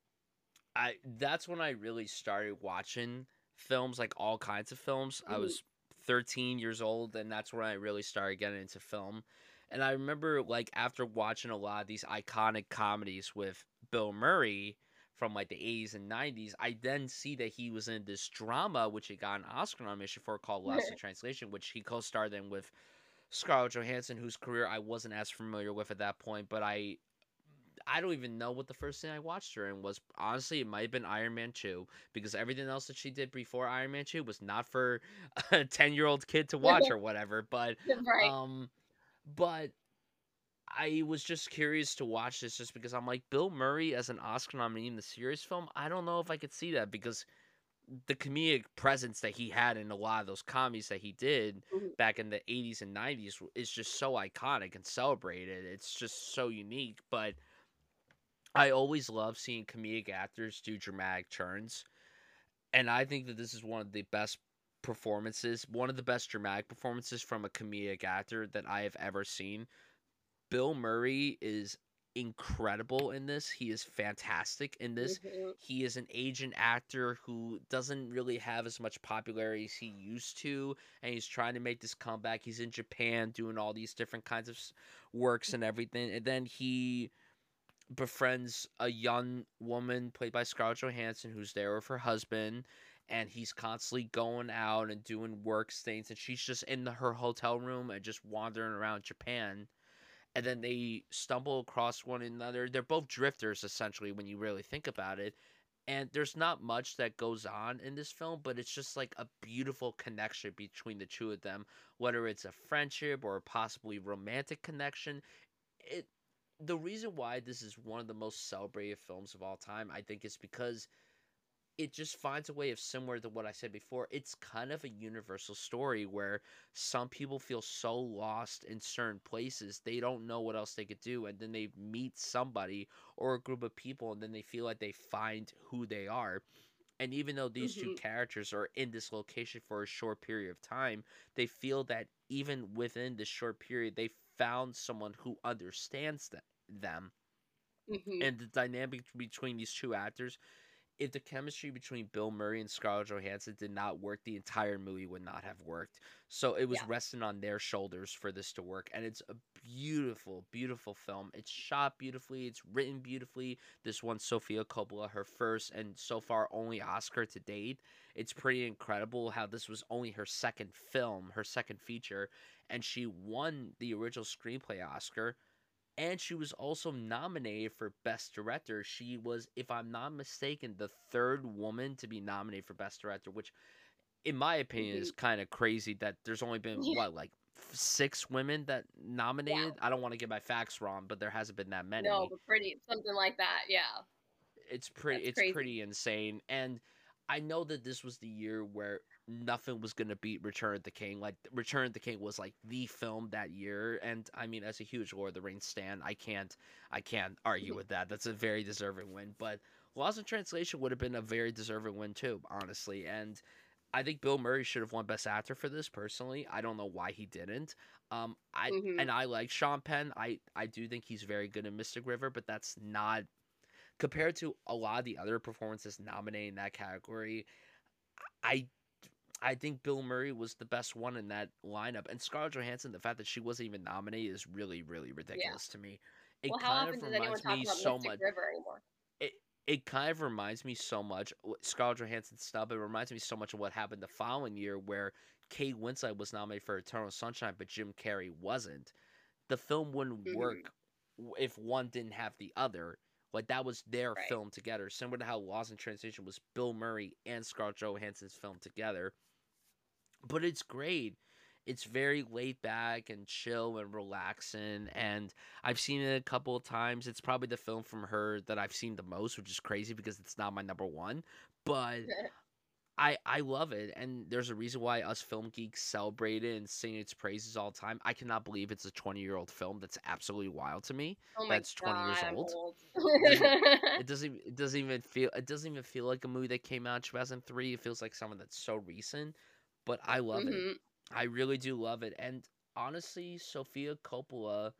S1: I that's when I really started watching films, like all kinds of films. I
S2: Mhm.
S1: was thirteen years old, and that's when I really started getting into film. And I remember, like, after watching a lot of these iconic comedies with Bill Murray from like the eighties and nineties, I then see that he was in this drama, which he got an Oscar nomination for, called Lost in Translation, which he co-starred in with Scarlett Johansson, whose career I wasn't as familiar with at that point, but I I don't even know what the first thing I watched her in was. Honestly, it might have been Iron Man two, because everything else that she did before Iron Man two was not for a ten-year-old kid to watch or whatever, but
S2: Right.
S1: um but I was just curious to watch this just because I'm like, Bill Murray as an Oscar nominee in the serious film, I don't know if I could see that, because the comedic presence that he had in a lot of those comedies that he did
S2: Mhm.
S1: back in the eighties and nineties is just so iconic and celebrated. It's just so unique, but I always love seeing comedic actors do dramatic turns, and I think that this is one of the best performances, one of the best dramatic performances from a comedic actor that I have ever seen. Bill Murray is incredible in this. He is fantastic in this.
S2: Mhm.
S1: He is an aging actor who doesn't really have as much popularity as he used to, and he's trying to make this comeback. He's in Japan doing all these different kinds of s- works and everything, and then he befriends a young woman played by Scarlett Johansson who's there with her husband, and he's constantly going out and doing work things, and she's just in the, her hotel room and just wandering around Japan. And then they stumble across one another. They're both drifters essentially when you really think about it. And there's not much that goes on in this film, but it's just like a beautiful connection between the two of them, whether it's a friendship or possibly romantic connection. It The reason why this is one of the most celebrated films of all time, I think, is because it just finds a way of, similar to what I said before, it's kind of a universal story where some people feel so lost in certain places they don't know what else they could do, and then they meet somebody or a group of people, and then they feel like they find who they are. And even though these two
S2: Mhm.
S1: characters are in this location for a short period of time, they feel that even within this short period, they found someone who understands th- them.
S2: Mhm.
S1: And the dynamic between these two actors, if the chemistry between Bill Murray and Scarlett Johansson did not work, the entire movie would not have worked. So it was
S2: Yeah.
S1: resting on their shoulders for this to work. And it's a beautiful, beautiful film. It's shot beautifully, it's written beautifully. This won Sofia Coppola her first and so far only Oscar to date. It's pretty incredible how this was only her second film, her second feature, and she won the original screenplay Oscar, and she was also nominated for Best Director. She was, if I'm not mistaken, the third woman to be nominated for Best Director, which, in my opinion,
S2: Mhm.
S1: is kind of crazy that there's only been,
S2: Yeah.
S1: what, like f- six women that
S2: Yeah.
S1: nominated? I don't want to get my facts wrong, but there hasn't been that
S2: No,
S1: many.
S2: but pretty something like that. Yeah.
S1: It's pretty
S2: That's
S1: it's
S2: crazy.
S1: pretty insane. And I know that this was the year where nothing was going to beat Return of the King. Like, Return of the King was like the film that year, and I mean, as a huge Lord of the Rings stan, I can't I can't argue with that. That's a very deserving win, but Lost in Translation would have been a very deserving win too, honestly. And I think Bill Murray should have won Best Actor for this. Personally, I don't know why he didn't. Um, I
S2: Mhm.
S1: and I like Sean Penn. I I do think he's very good in Mystic River, but that's not, compared to a lot of the other performances nominated in that category. I I think Bill Murray was the best one in that lineup, and Scarlett Johansson, the fact that she wasn't even nominated is really, really
S2: Yeah.
S1: ridiculous to me. It
S2: Well, how
S1: kind
S2: often
S1: of
S2: does anyone
S1: reminds
S2: talk
S1: me
S2: about
S1: so
S2: Mystic
S1: much.
S2: River anymore?
S1: It it kind of reminds me so much, Scarlett Johansson's stuff. It reminds me so much of what happened the following year, where Kate Winslet was nominated for Eternal Sunshine, but Jim Carrey wasn't. The film wouldn't
S2: Mhm.
S1: work if one didn't have the other. Like, that was their
S2: Right.
S1: film together, similar to how Lost in Translation was Bill Murray and Scarlett Johansson's film together. But it's great. It's very laid back and chill and relaxing, and I've seen it a couple of times. It's probably the film from her that I've seen the most, which is crazy because it's not my number one. But I I love it, and there's a reason why us film geeks celebrate it and sing its praises all the time. I cannot believe it's a twenty year old film. That's absolutely wild to me.
S2: Oh my
S1: That's twenty years
S2: god, I'm
S1: old.
S2: old.
S1: It doesn't it doesn't it doesn't even feel it doesn't even feel like a movie that came out in two thousand three. It feels like someone that's so recent, but I love it.
S2: Mhm.
S1: I really do love it. And honestly, Sofia Coppola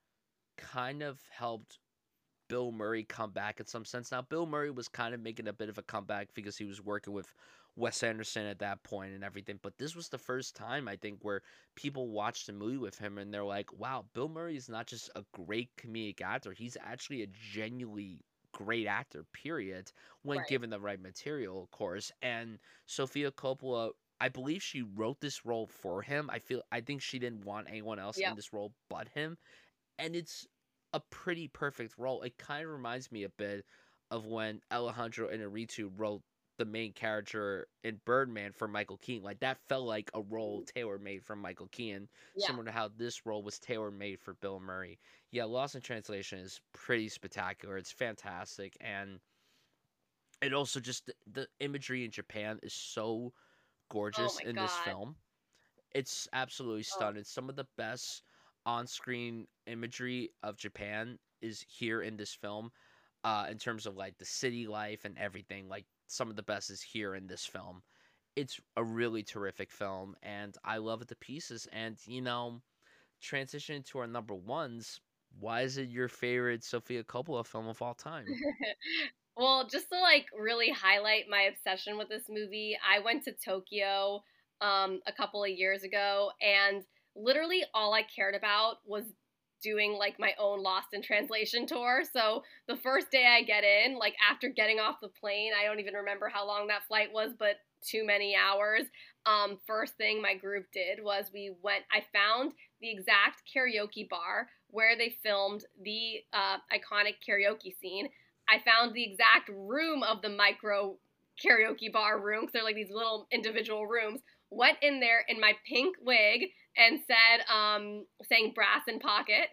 S1: kind of helped Bill Murray come back in some sense. Now, Bill Murray was kind of making a bit of a comeback because he was working with Wes Anderson at that point and everything. But this was the first time, I think, where people watched the movie with him and they're like, wow, Bill Murray is not just a great comedic actor, he's actually a genuinely great actor, period, when
S2: Right.
S1: given the right material, of course. And Sofia Coppola, I believe she wrote this role for him. I feel I think she didn't want anyone else in
S2: Yep.
S1: this role but him, and it's a pretty perfect role. It kind of reminds me a bit of when Alejandro Inarritu wrote the main character in Birdman for Michael Keaton. Like that felt like a role
S2: Mhm.
S1: tailor made for Michael Keaton,
S2: Yeah.
S1: similar to how this role was tailor made for Bill Murray. Yeah, Lost in Translation is pretty spectacular. It's fantastic, and it also just the imagery in Japan is so
S2: Oh
S1: gorgeous
S2: my
S1: in this
S2: god.
S1: film. It's absolutely
S2: Oh.
S1: stunning. Some of the best on-screen imagery of Japan is here in this film. Uh, in terms of like the city life and everything, like some of the best is here in this film. It's a really terrific film, and I love it to pieces. And you know, transition to our number ones. Why is it your favorite Sofia Coppola film of all time?
S2: Well, just to like really highlight my obsession with this movie, I went to Tokyo um a couple of years ago, and literally all I cared about was doing like my own Lost in Translation tour. So the first day I get in, like after getting off the plane, I don't even remember how long that flight was, but too many hours. Um first thing my group did was we went I found the exact karaoke bar where they filmed the uh, iconic karaoke scene. I found the exact room of the micro karaoke bar room because they're like these little individual rooms. Went in there in my pink wig and said, um, sang Brass in Pocket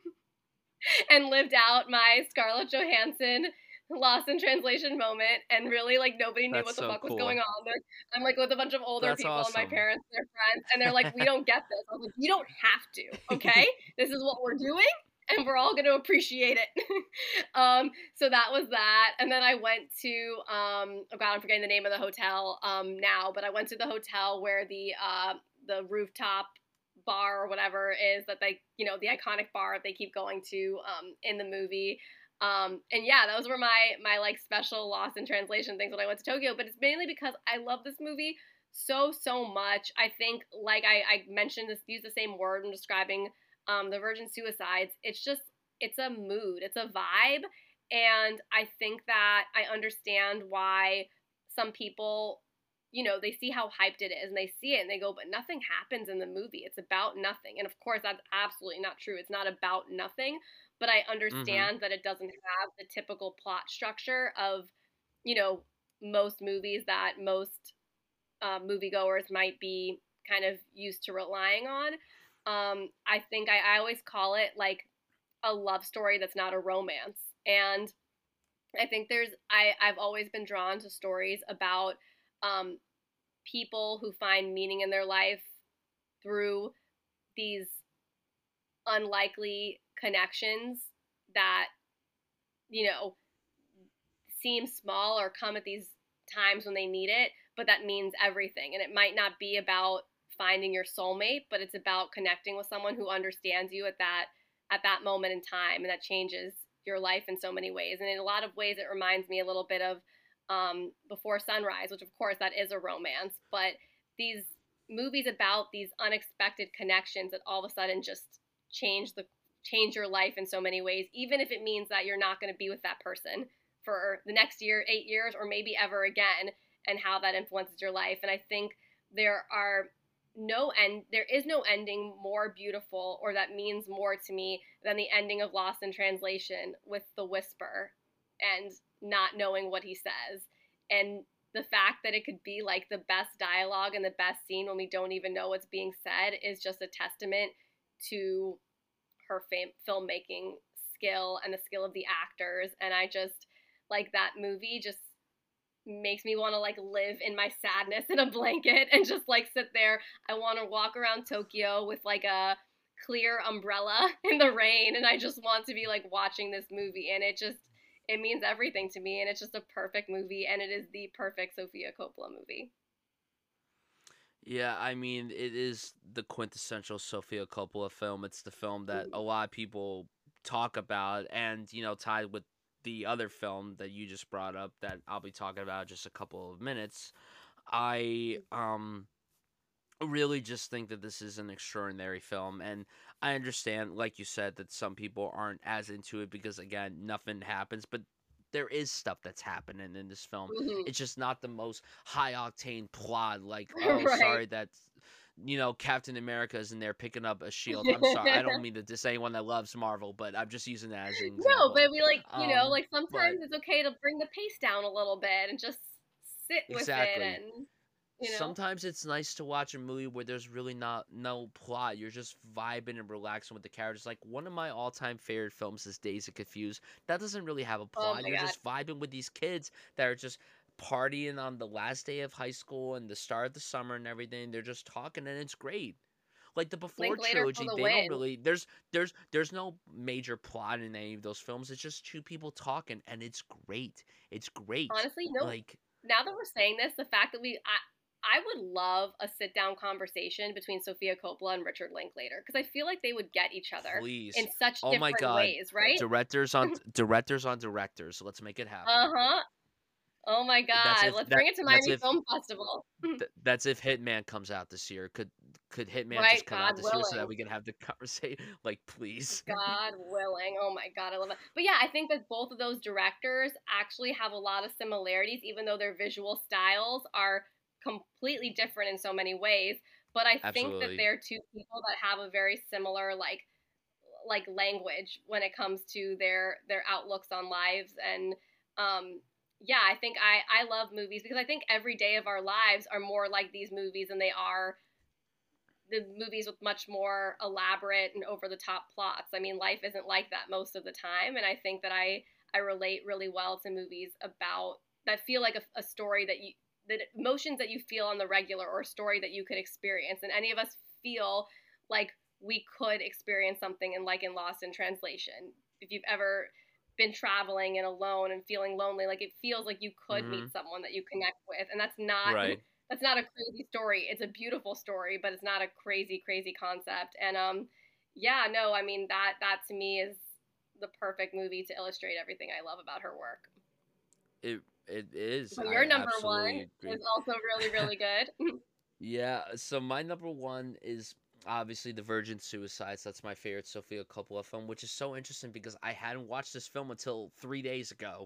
S2: and lived out my Scarlett Johansson Lost in Translation moment. And really, like, nobody knew
S1: That's
S2: what the
S1: so
S2: fuck was going
S1: cool.
S2: on. They're, I'm like with a bunch of older
S1: That's
S2: people and my
S1: awesome.
S2: parents, their friends, and they're like, we don't get this. I was like, you don't have to, okay? This is what we're doing, and we're all going to appreciate it. um, so that was that. And then I went to, um, oh God, I'm forgetting the name of the hotel um, now, but I went to the hotel where the, uh, the rooftop bar or whatever is that they, you know, the iconic bar they keep going to um, in the movie. Um, and yeah, those were my my like special Lost in Translation things when I went to Tokyo. But it's mainly because I love this movie so so much. I think, like I, I mentioned, this use the same word when describing um, the Virgin Suicides. It's just it's a mood, it's a vibe, and I think that I understand why some people, you know, they see how hyped it is and they see it and they go, but nothing happens in the movie. It's about nothing. And of course, that's absolutely not true. It's not about nothing, but I
S1: Mm-hmm.
S2: understand that it doesn't have the typical plot structure of, you know, most movies that most uh, moviegoers might be kind of used to relying on. Um, I think I, I always call it like a love story that's not a romance. And I think there's, I, I've always been drawn to stories about um, people who find meaning in their life through these unlikely connections that, you know, seem small or come at these times when they need it, but that means everything. And it might not be about finding your soulmate, but it's about connecting with someone who understands you at that at that moment in time, and that changes your life in so many ways. And in a lot of ways, it reminds me a little bit of um, Before Sunrise, which of course that is a romance, but these movies about these unexpected connections that all of a sudden just change the change your life in so many ways, even if it means that you're not going to be with that person for the next year, eight years, or maybe ever again, and how that influences your life. And I think there are no end there is no ending more beautiful or that means more to me than the ending of Lost in Translation with the whisper and not knowing what he says. And the fact that it could be like the best dialogue and the best scene when we don't even know what's being said is just a testament to her fam- filmmaking skill and the skill of the actors. And I just like that movie just makes me want to like live in my sadness in a blanket and just like sit there. I want to walk around Tokyo with like a clear umbrella in the rain, and I just want to be like watching this movie, and it just it means everything to me, and it's just a perfect movie, and it is the perfect Sofia Coppola movie.
S1: Yeah, I mean, it is the quintessential Sofia Coppola film. It's the film that a lot of people talk about, and, you know, tied with the other film that you just brought up that I'll be talking about in just a couple of minutes. I um really just think that this is an extraordinary film, and I understand, like you said, that some people aren't as into it because, again, nothing happens, but there is stuff that's happening in this film.
S2: Mm-hmm.
S1: It's just not the most high octane plot, like, oh,
S2: Right.
S1: sorry that, you know, Captain America is in there picking up a shield. I'm sorry, I don't mean to diss anyone that loves Marvel, but I'm just using that as an
S2: No, but
S1: example.
S2: we like, you know,
S1: Um,
S2: like
S1: but
S2: sometimes it's okay to bring the pace down a little bit and just sit with it
S1: exactly.
S2: and, you know.
S1: Sometimes it's nice to watch a movie where there's really not no plot. You're just vibing and relaxing with the characters. Like one of my all-time favorite films is Dazed and Confused. That doesn't really have a
S2: Oh
S1: plot.
S2: my
S1: You're
S2: God.
S1: just vibing with these kids that are just partying on the last day of high school and the start of the summer and everything. They're just talking and it's great. Like the Before
S2: Linklater for
S1: trilogy,
S2: the
S1: they don't
S2: win.
S1: really there's there's there's no major plot in any of those films. It's just two people talking and it's great. It's great.
S2: Honestly, you know,
S1: Like
S2: now that we're saying this, the fact that we, I, I would love a sit down conversation between Sofia Coppola and Richard Linklater because I feel like they would get each other in
S1: please.
S2: such
S1: Oh my
S2: different
S1: god.
S2: ways, right?
S1: Directors on directors on directors. Let's make it happen.
S2: Uh huh. Oh my
S1: That's
S2: God.
S1: if
S2: Let's
S1: that
S2: bring it to
S1: that's
S2: Miami
S1: if
S2: Film Festival.
S1: th- that's if Hitman comes out this year. Could could Hitman
S2: Right?
S1: just come out
S2: God
S1: this year so that
S2: willing.
S1: we can have the conversation? Like, please.
S2: God willing. Oh my God, I love it. But yeah, I think that both of those directors actually have a lot of similarities, even though their visual styles are completely different in so many ways. But I think that
S1: Absolutely.
S2: they're two people that have a very similar like like language when it comes to their their outlooks on lives and um yeah, I think I I love movies because I think every day of our lives are more like these movies than they are the movies with much more elaborate and over the top plots. I mean, life isn't like that most of the time, and I think that I I relate really well to movies about that feel like a, a story that you that emotions that you feel on the regular or a story that you could experience. And any of us feel like we could experience something in like in Lost in Translation. If you've ever been traveling and alone and feeling lonely, like it feels like you could
S1: Mhm.
S2: meet someone that you connect with, and that's not
S1: Right.
S2: that's not a crazy story. It's a beautiful story, but it's not a crazy, crazy concept. And um, yeah, no, I mean that that to me is the perfect movie to illustrate everything I love about her work.
S1: It it is.
S2: So
S1: I
S2: your number one
S1: absolutely agree.
S2: is also really, really good.
S1: Yeah, so my number one is obviously The Virgin Suicides. That's my favorite Sofia Coppola film, which is so interesting because I hadn't watched this film until three days ago.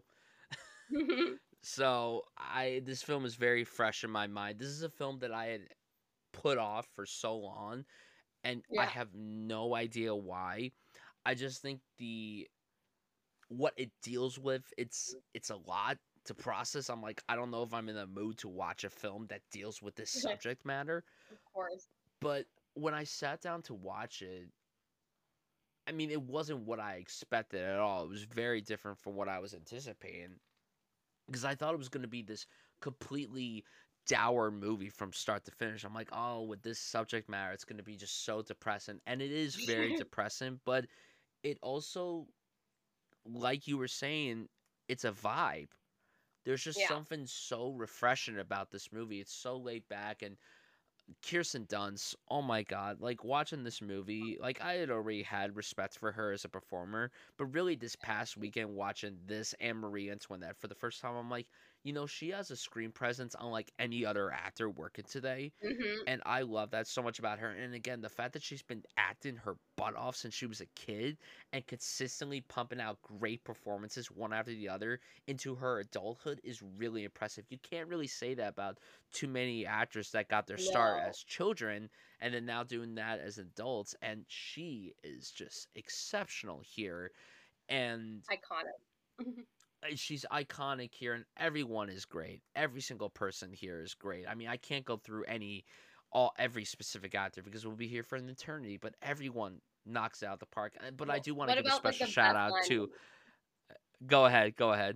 S1: So I this film is very fresh in my mind. This is a film that I had put off for so long, and I
S2: Yeah.
S1: have no idea why. I just think the what it deals with, it's it's a lot to process. I'm like, I don't know if I'm in the mood to watch a film that deals with this subject matter.
S2: Of course.
S1: But when I sat down to watch it, I mean, it wasn't what I expected at all. It was very different from what I was anticipating because I thought it was going to be this completely dour movie from start to finish. I'm like, oh, with this subject matter, it's going to be just so depressing. And it is very depressing, but it also, like you were saying, it's a vibe. There's just
S2: Yeah.
S1: something so refreshing about this movie. It's so laid back, and Kirsten Dunst, oh my god, like watching this movie, like I had already had respect for her as a performer, but really this past weekend watching this and Marie Antoinette for the first time, I'm like, you know, she has a screen presence unlike any other actor working today.
S2: Mhm.
S1: And I love that so much about her. And again, the fact that she's been acting her butt off since she was a kid and consistently pumping out great performances one after the other into her adulthood is really impressive. You can't really say that about too many actors that got their start
S2: No.
S1: as children and then now doing that as adults. And she is just exceptional here. And
S2: Iconic.
S1: uh, she's iconic here, and everyone is great. Every single person here is great. I mean, I can't go through any, all every specific actor because we'll be here for an eternity. But everyone knocks it out the park. Uh, But I
S2: Well,
S1: do want to
S2: what
S1: give a
S2: about like
S1: special
S2: the
S1: shout
S2: best
S1: out
S2: line?
S1: to. Go ahead, go ahead.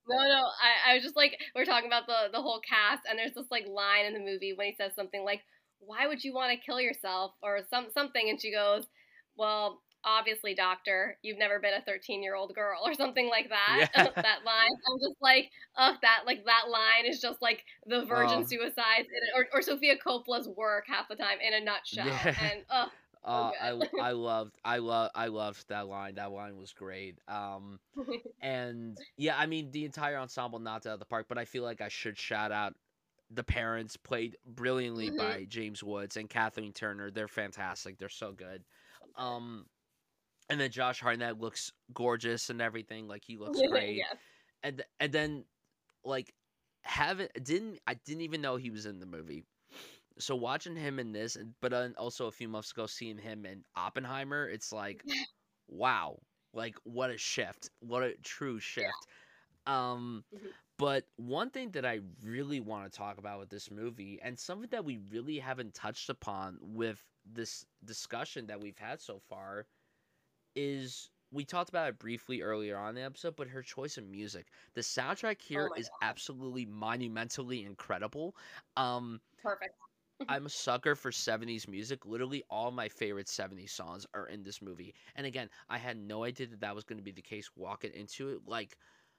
S2: No, no, I, I was just like, we're talking about the the whole cast, and there's this like line in the movie when he says something like, "Why would you want to kill yourself?" or some something, and she goes, "Well, obviously, doctor, you've never been a thirteen year old girl," or something like that.
S1: Yeah.
S2: That line, I'm just like, ugh, that like that line is just like the virgin
S1: Oh,
S2: suicides, in, or or Sophia Coppola's work half the time in a nutshell,
S1: yeah.
S2: and ugh, so
S1: Uh, I
S2: good.
S1: I loved I love I loved that line. That line was great. Um, and yeah, I mean the entire ensemble knocked it out of the park. But I feel like I should shout out the parents, played brilliantly
S2: hmm
S1: by James Woods and Kathleen Turner. They're fantastic. They're so good. Um, and then Josh Hartnett looks gorgeous and everything. Like he looks great.
S2: Yes.
S1: And and then like haven't didn't I didn't even know he was in the movie. So watching him in this, and but then also a few months ago seeing him in Oppenheimer, it's like, wow, like what a shift, what a true
S2: Yeah.
S1: shift. Um,
S2: hmm
S1: but one thing that I really want to talk about with this movie, and something that we really haven't touched upon with this discussion that we've had so far, is we talked about it briefly earlier on in the episode, but her choice of music. The soundtrack
S2: Oh
S1: here
S2: my
S1: is
S2: god,
S1: absolutely monumentally incredible. Um,
S2: perfect.
S1: I'm a sucker for seventies music. Literally, all my favorite seventies songs are in this movie. And again, I had no idea that that was going to be the case walking into it. Like,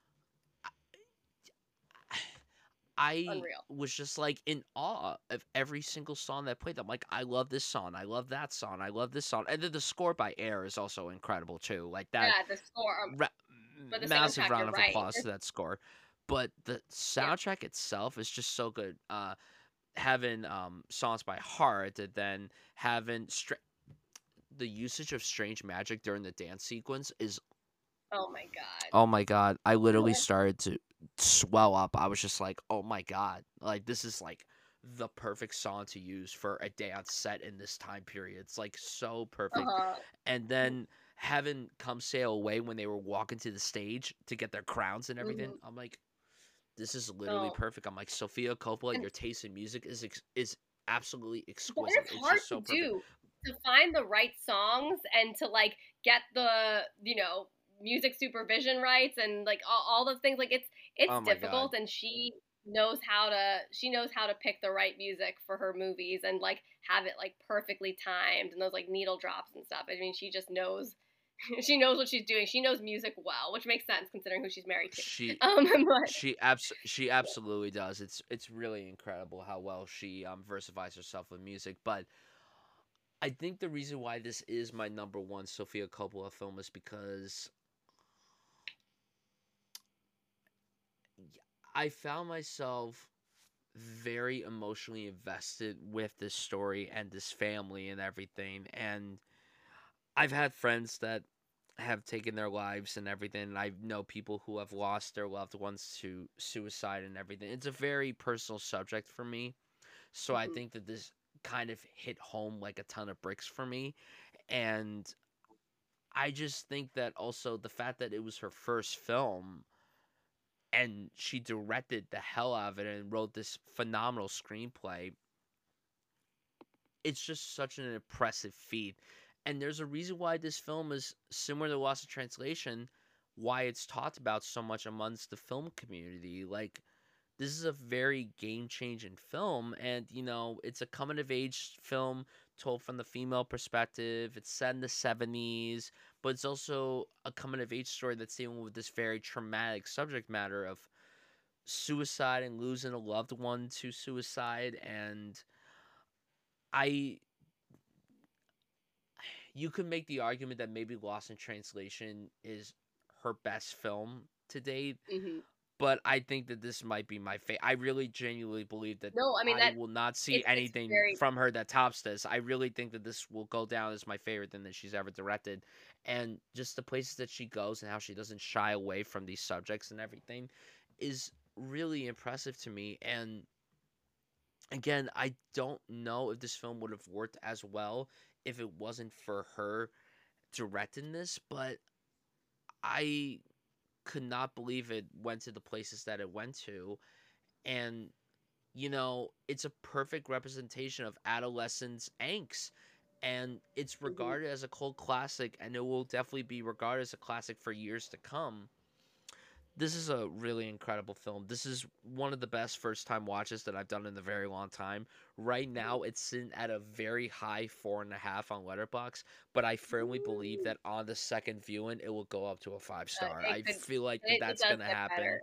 S1: I
S2: Unreal.
S1: was just like in awe of every single song that played. I'm like, I love this song. I love that song. I love this song. And then the score by Air is also incredible too. Like that,
S2: Yeah, the score, um,
S1: ra-
S2: but the
S1: massive
S2: soundtrack,
S1: round
S2: you're
S1: of
S2: right.
S1: applause to that score. But the
S2: Yeah.
S1: soundtrack itself is just so good. Uh, having um songs by Heart, and then having Str- the usage of strange magic during the dance sequence is,
S2: Oh my god.
S1: oh my god. I literally started to swell up. I was just like, oh my god, like this is like the perfect song to use for a dance set in this time period. It's like so perfect.
S2: Uh-huh.
S1: And then having Come Sail Away when they were walking to the stage to get their crowns and everything,
S2: hmm
S1: I'm like, this is literally
S2: Oh,
S1: perfect. I'm like, Sophia Coppola,
S2: and
S1: your taste in music is ex- is absolutely
S2: but
S1: exquisite.
S2: it's
S1: It's
S2: hard
S1: just
S2: to
S1: so perfect.
S2: do, to find the right songs and to like get the, you know, music supervision rights and like all, all those things. Like it's it's
S1: Oh my god.
S2: difficult, and she knows how to she knows how to pick the right music for her movies and like have it like perfectly timed and those like needle drops and stuff. I mean, she just knows she knows what she's doing. She knows music well, which makes sense considering who she's married to.
S1: She
S2: Um, but
S1: she abs- she absolutely does. It's it's really incredible how well she um versifies herself with music. But I think the reason why this is my number one Sofia Coppola film is because I found myself very emotionally invested with this story and this family and everything. And I've had friends that have taken their lives and everything. And I know people who have lost their loved ones to suicide and everything. It's a very personal subject for me. So I
S2: mhm,
S1: think that this kind of hit home like a ton of bricks for me. And I just think that also the fact that it was her first film and she directed the hell out of it and wrote this phenomenal screenplay, it's just such an impressive feat. And there's a reason why this film is similar to Lost in Translation, why it's talked about so much amongst the film community. Like, this is a very game changing film, and you know, it's a coming of age film told from the female perspective. It's set in the seventies, but it's also a coming of age story that's dealing with this very traumatic subject matter of suicide and losing a loved one to suicide. And I you could make the argument that maybe Lost in Translation is her best film to date,
S2: mhm.
S1: but I think that this might be my favorite. I really genuinely believe that
S2: No, I mean
S1: I
S2: that
S1: will not see
S2: it's it's
S1: anything
S2: very
S1: from her that tops this. I really think that this will go down as my favorite thing that she's ever directed. And just the places that she goes and how she doesn't shy away from these subjects and everything is really impressive to me. And again, I don't know if this film would have worked as well if it wasn't for her directing this, but I could not believe it went to the places that it went to. And, you know, it's a perfect representation of adolescence angst. And it's
S2: mhm.
S1: regarded as a cult classic, and it will definitely be regarded as a classic for years to come. This is a really incredible film. This is one of the best first time watches that I've done in a very long time. Right now, it's sitting at a very high four and a half on Letterboxd, but I firmly believe
S2: Mm.
S1: that on the second viewing, it will go up to a five
S2: Uh,
S1: star.
S2: it
S1: I
S2: could,
S1: feel like that
S2: it, it
S1: that's
S2: does
S1: gonna
S2: get
S1: happen.
S2: better.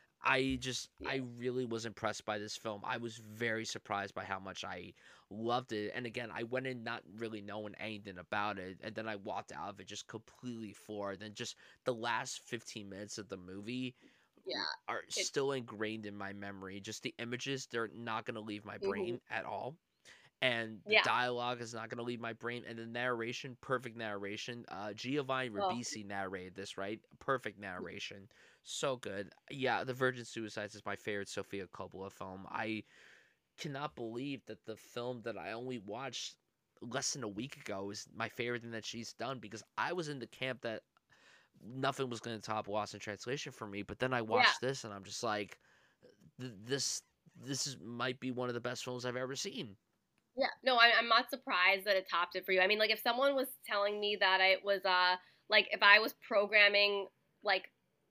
S1: I just
S2: Yeah.
S1: I really was impressed by this film. I was very surprised by how much I loved it. And again, I went in not really knowing anything about it, and then I walked out of it just completely floored. And just the last fifteen minutes of the movie
S2: Yeah.
S1: are
S2: It.
S1: still ingrained in my memory. Just the images, they're not going to leave my
S2: Hmm.
S1: brain at all. And the
S2: Yeah.
S1: dialogue is not going to leave my brain. And the narration, perfect narration. Uh, Giovanni
S2: Oh.
S1: Ribisi narrated this, right? Perfect narration. So good. Yeah, The Virgin Suicides is my favorite Sofia Coppola film. I cannot believe that the film that I only watched less than a week ago is my favorite thing that she's done, because I was in the camp that nothing was going to top Lost in Translation for me. But then I
S2: Yeah.
S1: watched this and I'm just like, th- this this is might be one of the best films I've ever seen.
S2: Yeah, no, I, I'm not surprised that it topped it for you. I mean, like if someone was telling me that it was uh like if I was programming like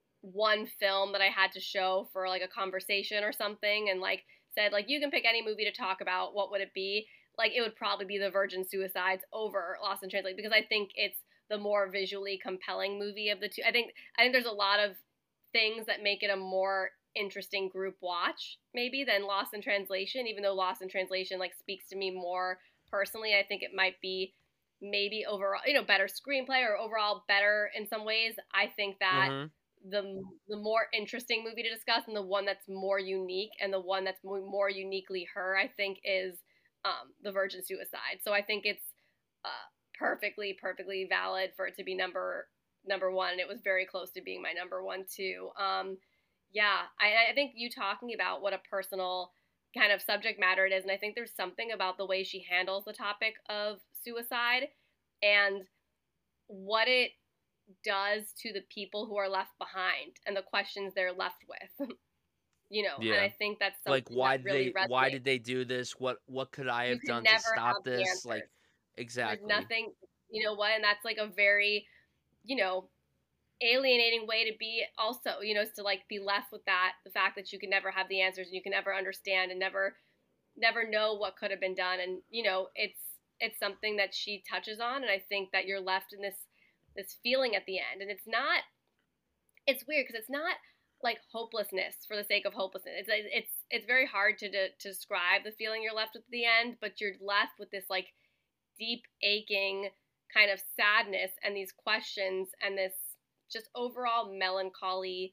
S2: one film that I had to show for like a conversation or something, and like said like you can pick any movie to talk about, what would it be? Like it would probably be The Virgin Suicides over Lost in Translation, because I think it's the more visually compelling movie of the two. I think I think there's a lot of things that make it a more interesting group watch maybe than Lost in Translation, even though Lost in Translation like speaks to me more personally. I think it might be maybe overall, you know, better screenplay or overall better in some ways. I think that
S1: Mm-hmm.
S2: the the more interesting movie to discuss and the one that's more unique and the one that's more uniquely her, I think, is um, The Virgin Suicide. So I think it's uh, perfectly perfectly valid for it to be number number one. And it was very close to being my number one too. Um, yeah, I, I think you talking about what a personal kind of subject matter it is, and I think there's something about the way she handles the topic of suicide and what it does to the people who are left behind and the questions they're left with. You know, and
S1: Yeah.
S2: I think that's
S1: Like,
S2: something
S1: why
S2: that
S1: did
S2: really
S1: they why
S2: resonates.
S1: did they do this? What what could I
S2: You
S1: have
S2: can
S1: done to
S2: never
S1: stop
S2: have the
S1: this? Like,
S2: answers. There's
S1: exactly.
S2: nothing, you know what, and that's like a very, you know, alienating way to be also, you know, is to like be left with that, the fact that you can never have the answers and you can never understand and never never know what could have been done. And you know, it's it's something that she touches on, and I think that you're left in this this feeling at the end, and it's not, it's weird because it's not like hopelessness for the sake of hopelessness. It's it's it's very hard to, to to describe the feeling you're left with at the end, but you're left with this like deep aching kind of sadness and these questions and this just overall melancholy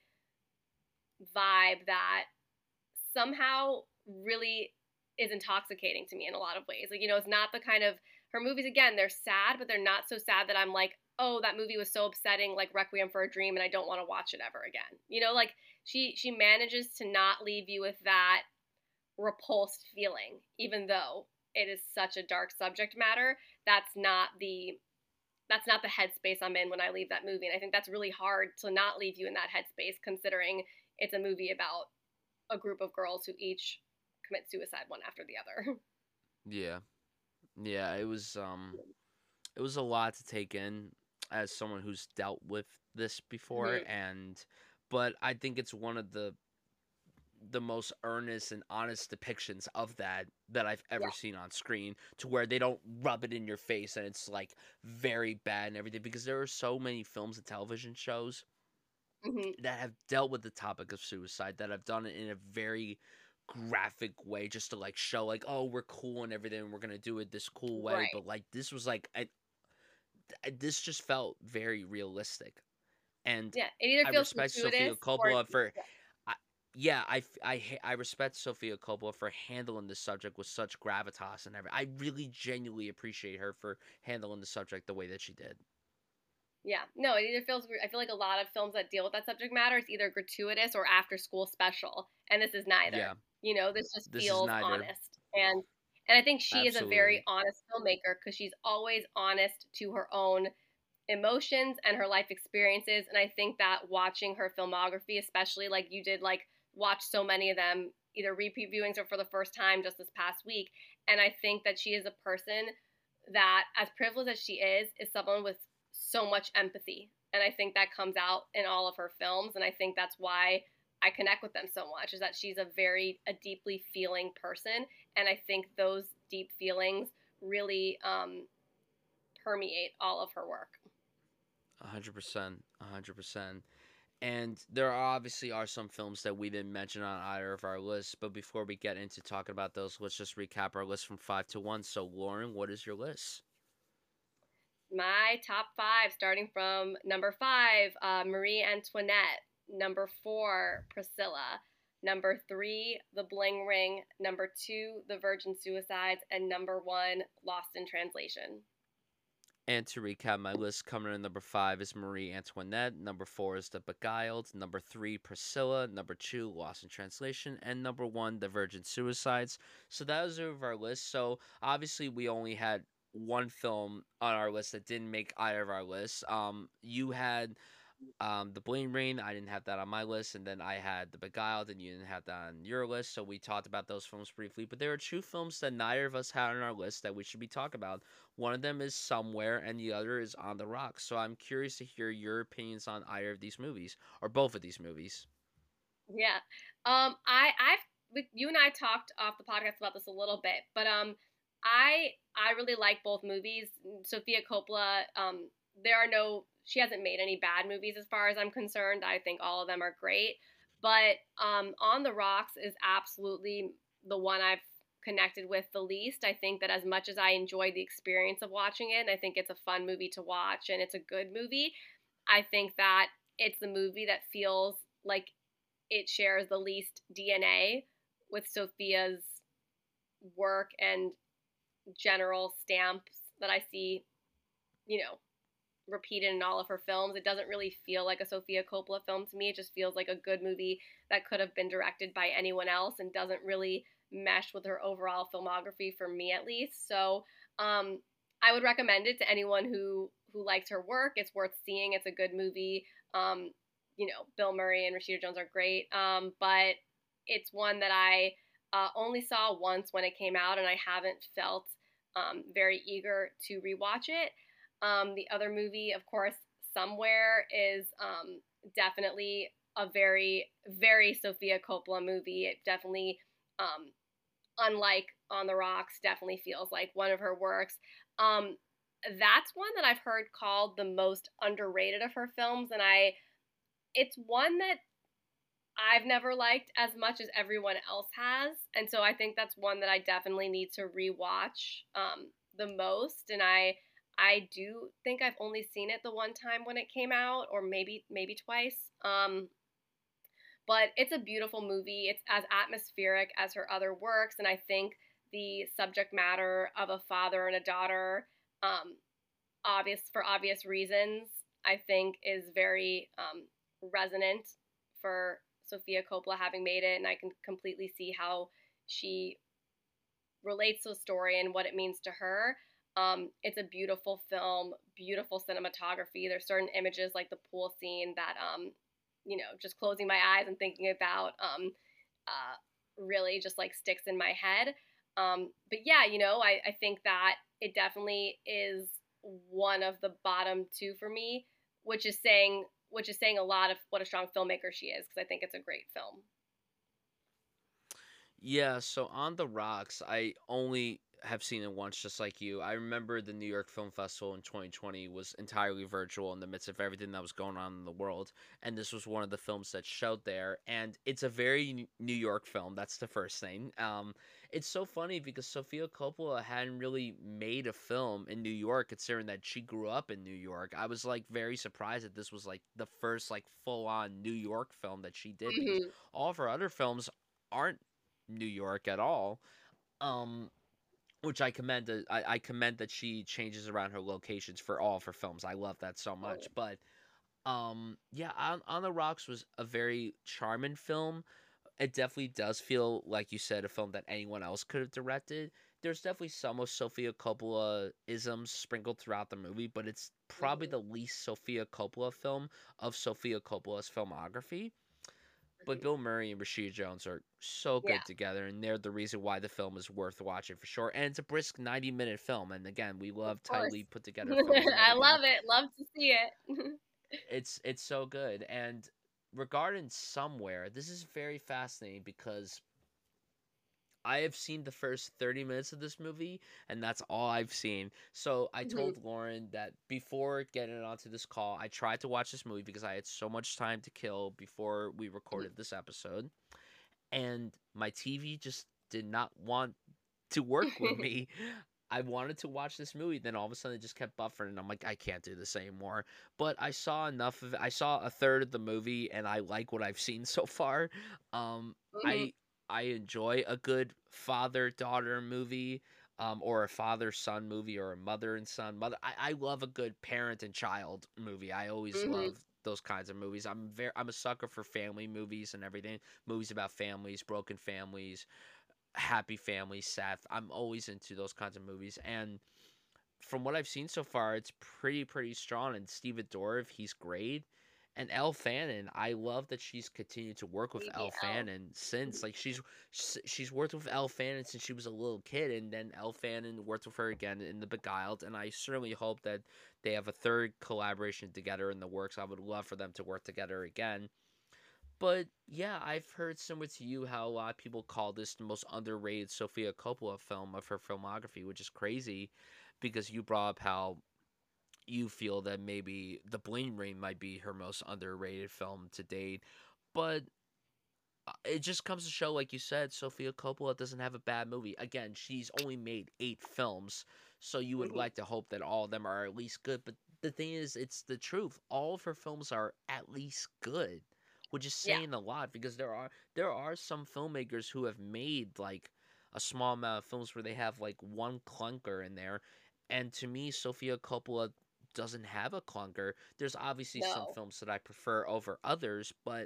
S2: vibe that somehow really is intoxicating to me in a lot of ways. Like, you know, it's not the kind of, her movies, again, they're sad, but they're not so sad that I'm like, oh, that movie was so upsetting, like Requiem for a Dream, and I don't want to watch it ever again. You know, like she she manages to not leave you with that repulsed feeling, even though it is such a dark subject matter. That's not the that's not the headspace I'm in when I leave that movie. And I think that's really hard to not leave you in that headspace, considering it's a movie about a group of girls who each commit suicide one after the other.
S1: Yeah. Yeah, it was um it was a lot to take in as someone who's dealt with this before.
S2: Mm-hmm.
S1: And but I think it's one of the the most earnest and honest depictions of that that I've ever
S2: Yeah.
S1: seen on screen, to where they don't rub it in your face and it's like very bad and everything, because there are so many films and television shows
S2: Mm-hmm.
S1: that have dealt with the topic of suicide, that have done it in a very graphic way, just to like show like, oh, we're cool and everything, we're gonna do it this cool way.
S2: Right.
S1: But like this was like I, this just felt very realistic. And
S2: Yeah. It either
S1: I
S2: feels
S1: respect Sofia
S2: gratuitous or
S1: Coppola for
S2: yeah.
S1: I, yeah, I, f- I, ha- I respect Sofia Coppola for handling the subject with such gravitas and everything. I really genuinely appreciate her for handling the subject the way that she did.
S2: Yeah. No, it either feels, I feel like a lot of films that deal with that subject matter is either gratuitous or after school special. And this is neither.
S1: Yeah,
S2: You know, this just
S1: this is
S2: feels
S1: neither.
S2: honest. And and I think she is a very
S1: Absolutely.
S2: honest filmmaker because she's always honest to her own emotions and her life experiences. And I think that watching her filmography, especially like you did, like watch so many of them, either repeat viewings or for the first time just this past week. And I think that she is a person that, as privileged as she is, is someone with so much empathy. And I think that comes out in all of her films. And I think that's why I connect with them so much, is that she's a very, a deeply feeling person. And I think those deep feelings really um, permeate all of her work.
S1: one hundred percent. one hundred percent. And there are obviously are some films that we didn't mention on either of our lists, but before we get into talking about those, let's just recap our list from five to one. So, Lauren, what is your list?
S2: My top five, starting from number five, uh, Marie Antoinette. Number four, Priscilla. Number three, The Bling Ring. Number two, The Virgin Suicides. And number one, Lost in Translation.
S1: And to recap my list, coming in number five is Marie Antoinette. Number four is The Beguiled. Number three, Priscilla. Number two, Lost in Translation. And number one, The Virgin Suicides. So that was over our list. So obviously, we only had one film on our list that didn't make either of our lists. Um, you had um, The Bling Ring. I didn't have that on my list, and then I had The Beguiled, and you didn't have that on your list. So we talked about those films briefly. But there are two films that neither of us had on our list that we should be talking about. One of them is Somewhere, and the other is On the Rocks. So I'm curious to hear your opinions on either of these movies, or both of these movies.
S2: Yeah. Um, I, I've, with you and I talked off the podcast about this a little bit, but um, I, I really like both movies. Sofia Coppola. Um, there are no, she hasn't made any bad movies as far as I'm concerned. I think all of them are great. But um, On the Rocks is absolutely the one I've connected with the least. I think that as much as I enjoyed the experience of watching it, and I think it's a fun movie to watch and it's a good movie, I think that it's the movie that feels like it shares the least D N A with Sofia's work and general stamps that I see, you know, repeated in all of her films. It doesn't really feel like a Sofia Coppola film to me. It just feels like a good movie that could have been directed by anyone else and doesn't really mesh with her overall filmography, for me at least. So um, I would recommend it to anyone who who likes her work. It's worth seeing. It's a good movie. Um, you know, Bill Murray and Rashida Jones are great, um, but it's one that I uh, only saw once when it came out, and I haven't felt um, very eager to rewatch it. Um, the other movie, of course, Somewhere, is um, definitely a very, very Sofia Coppola movie. It definitely, um, unlike On the Rocks, definitely feels like one of her works. Um, that's one that I've heard called the most underrated of her films, and I, it's one that I've never liked as much as everyone else has, and so I think that's one that I definitely need to rewatch um, the most. And I I do think I've only seen it the one time when it came out, or maybe maybe twice. Um, but it's a beautiful movie. It's as atmospheric as her other works, and I think the subject matter of a father and a daughter, um, obvious for obvious reasons, I think is very um, resonant for Sofia Coppola having made it, and I can completely see how she relates to the story and what it means to her. Um, it's a beautiful film, beautiful cinematography. There's certain images like the pool scene that, um, you know, just closing my eyes and thinking about um, uh, really just like sticks in my head. Um, but yeah, you know, I, I think that it definitely is one of the bottom two for me, which is saying which is saying a lot of what a strong filmmaker she is, because I think it's a great film.
S1: Yeah, so On the Rocks, I only have seen it once, just like you. I remember the New York Film Festival in twenty twenty was entirely virtual in the midst of everything that was going on in the world, and this was one of the films that showed there. And it's a very New York film. That's the first thing. Um, it's so funny because Sofia Coppola hadn't really made a film in New York, considering that she grew up in New York. I was like very surprised that this was like the first like full on New York film that she did, because
S2: Mm-hmm.
S1: all of her other films aren't New York at all. Um, which I commend. that- I, I commend that she changes around her locations for all of her films. I love that so much. But um, yeah, on, on the Rocks was a very charming film. It definitely does feel like you said a film that anyone else could have directed. There's definitely some of Sofia Coppola isms sprinkled throughout the movie, but it's probably
S2: Mm-hmm.
S1: the least Sofia Coppola film of Sofia Coppola's filmography. but Bill Murray and Rashida Jones are so
S2: Yeah,
S1: good together, and they're the reason why the film is worth watching for sure. And it's a brisk ninety minute film, and again, we
S2: of
S1: love
S2: course.
S1: tightly put together films and
S2: I
S1: everything.
S2: love it. Love to see it.
S1: It's it's so good. And regarding Somewhere, this is very fascinating because I have seen the first thirty minutes of this movie, and that's all I've seen. So I
S2: Mhm.
S1: told Lauren that before getting onto this call, I tried to watch this movie because I had so much time to kill before we recorded this episode. And my T V just did not want to work with me. I wanted to watch this movie, then all of a sudden it just kept buffering, and I'm like, I can't do this anymore. But I saw enough of it. I saw a third of the movie, and I like what I've seen so far. Um,
S2: Mhm.
S1: I I enjoy a good father daughter movie, um, or a father son movie, or a mother and son mother. I, I love a good parent and child movie. I always
S2: Mhm.
S1: love those kinds of movies. I'm very I'm a sucker for family movies and everything. Movies about families, broken families, happy families, sad. I'm always into those kinds of movies, and from what I've seen so far, it's pretty pretty strong. And Steve Dorff, he's great. And Elle Fanning, I love that she's continued to work with Elle
S2: B B L.
S1: Fanning since, like, she's she's worked with Elle Fanning since she was a little kid, and then Elle Fanning worked with her again in The Beguiled. And I certainly hope that they have a third collaboration together in the works. I would love for them to work together again. But yeah, I've heard similar to you how a lot of people call this the most underrated Sofia Coppola film of her filmography, which is crazy because you brought up how you feel that maybe The Bling Ring might be her most underrated film to date. But uh, it just comes to show, like you said, Sofia Coppola doesn't have a bad movie. Again, she's only made eight films, so you would
S2: Mhm.
S1: like to hope that all of them are at least good. But the thing is, it's the truth. All of her films are at least good, which is
S2: Yeah.
S1: saying a lot because there are there are some filmmakers who have made like a small amount of films where they have like one clunker in there, and to me, Sofia Coppola doesn't have a clunker. There's obviously some
S2: No.
S1: films that I prefer over others, but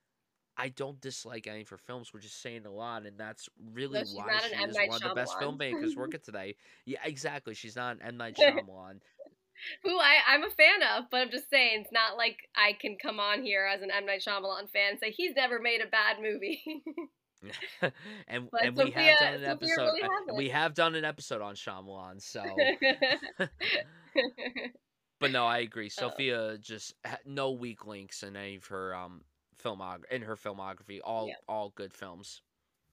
S1: I don't dislike any of her films, which is saying a lot, and that's really
S2: No, she's
S1: why
S2: not an
S1: she
S2: M
S1: is
S2: Night
S1: one of the best
S2: Shyamalan.
S1: filmmakers working today. Yeah, exactly. She's not an M. Night Shyamalan.
S2: Who I, I'm a fan of, but I'm just saying it's not like I can come on here as an M. Night Shyamalan fan and say he's never made a bad movie.
S1: and
S2: But
S1: and we
S2: Sophia
S1: have done an
S2: Sophia
S1: episode,
S2: really
S1: uh, and we have done an episode on Shyamalan. So,
S2: hasn't.
S1: but no, I agree.
S2: Oh,
S1: Sophia just ha- no weak links in any of her um filmog in her filmography. All
S2: yeah,
S1: all good films.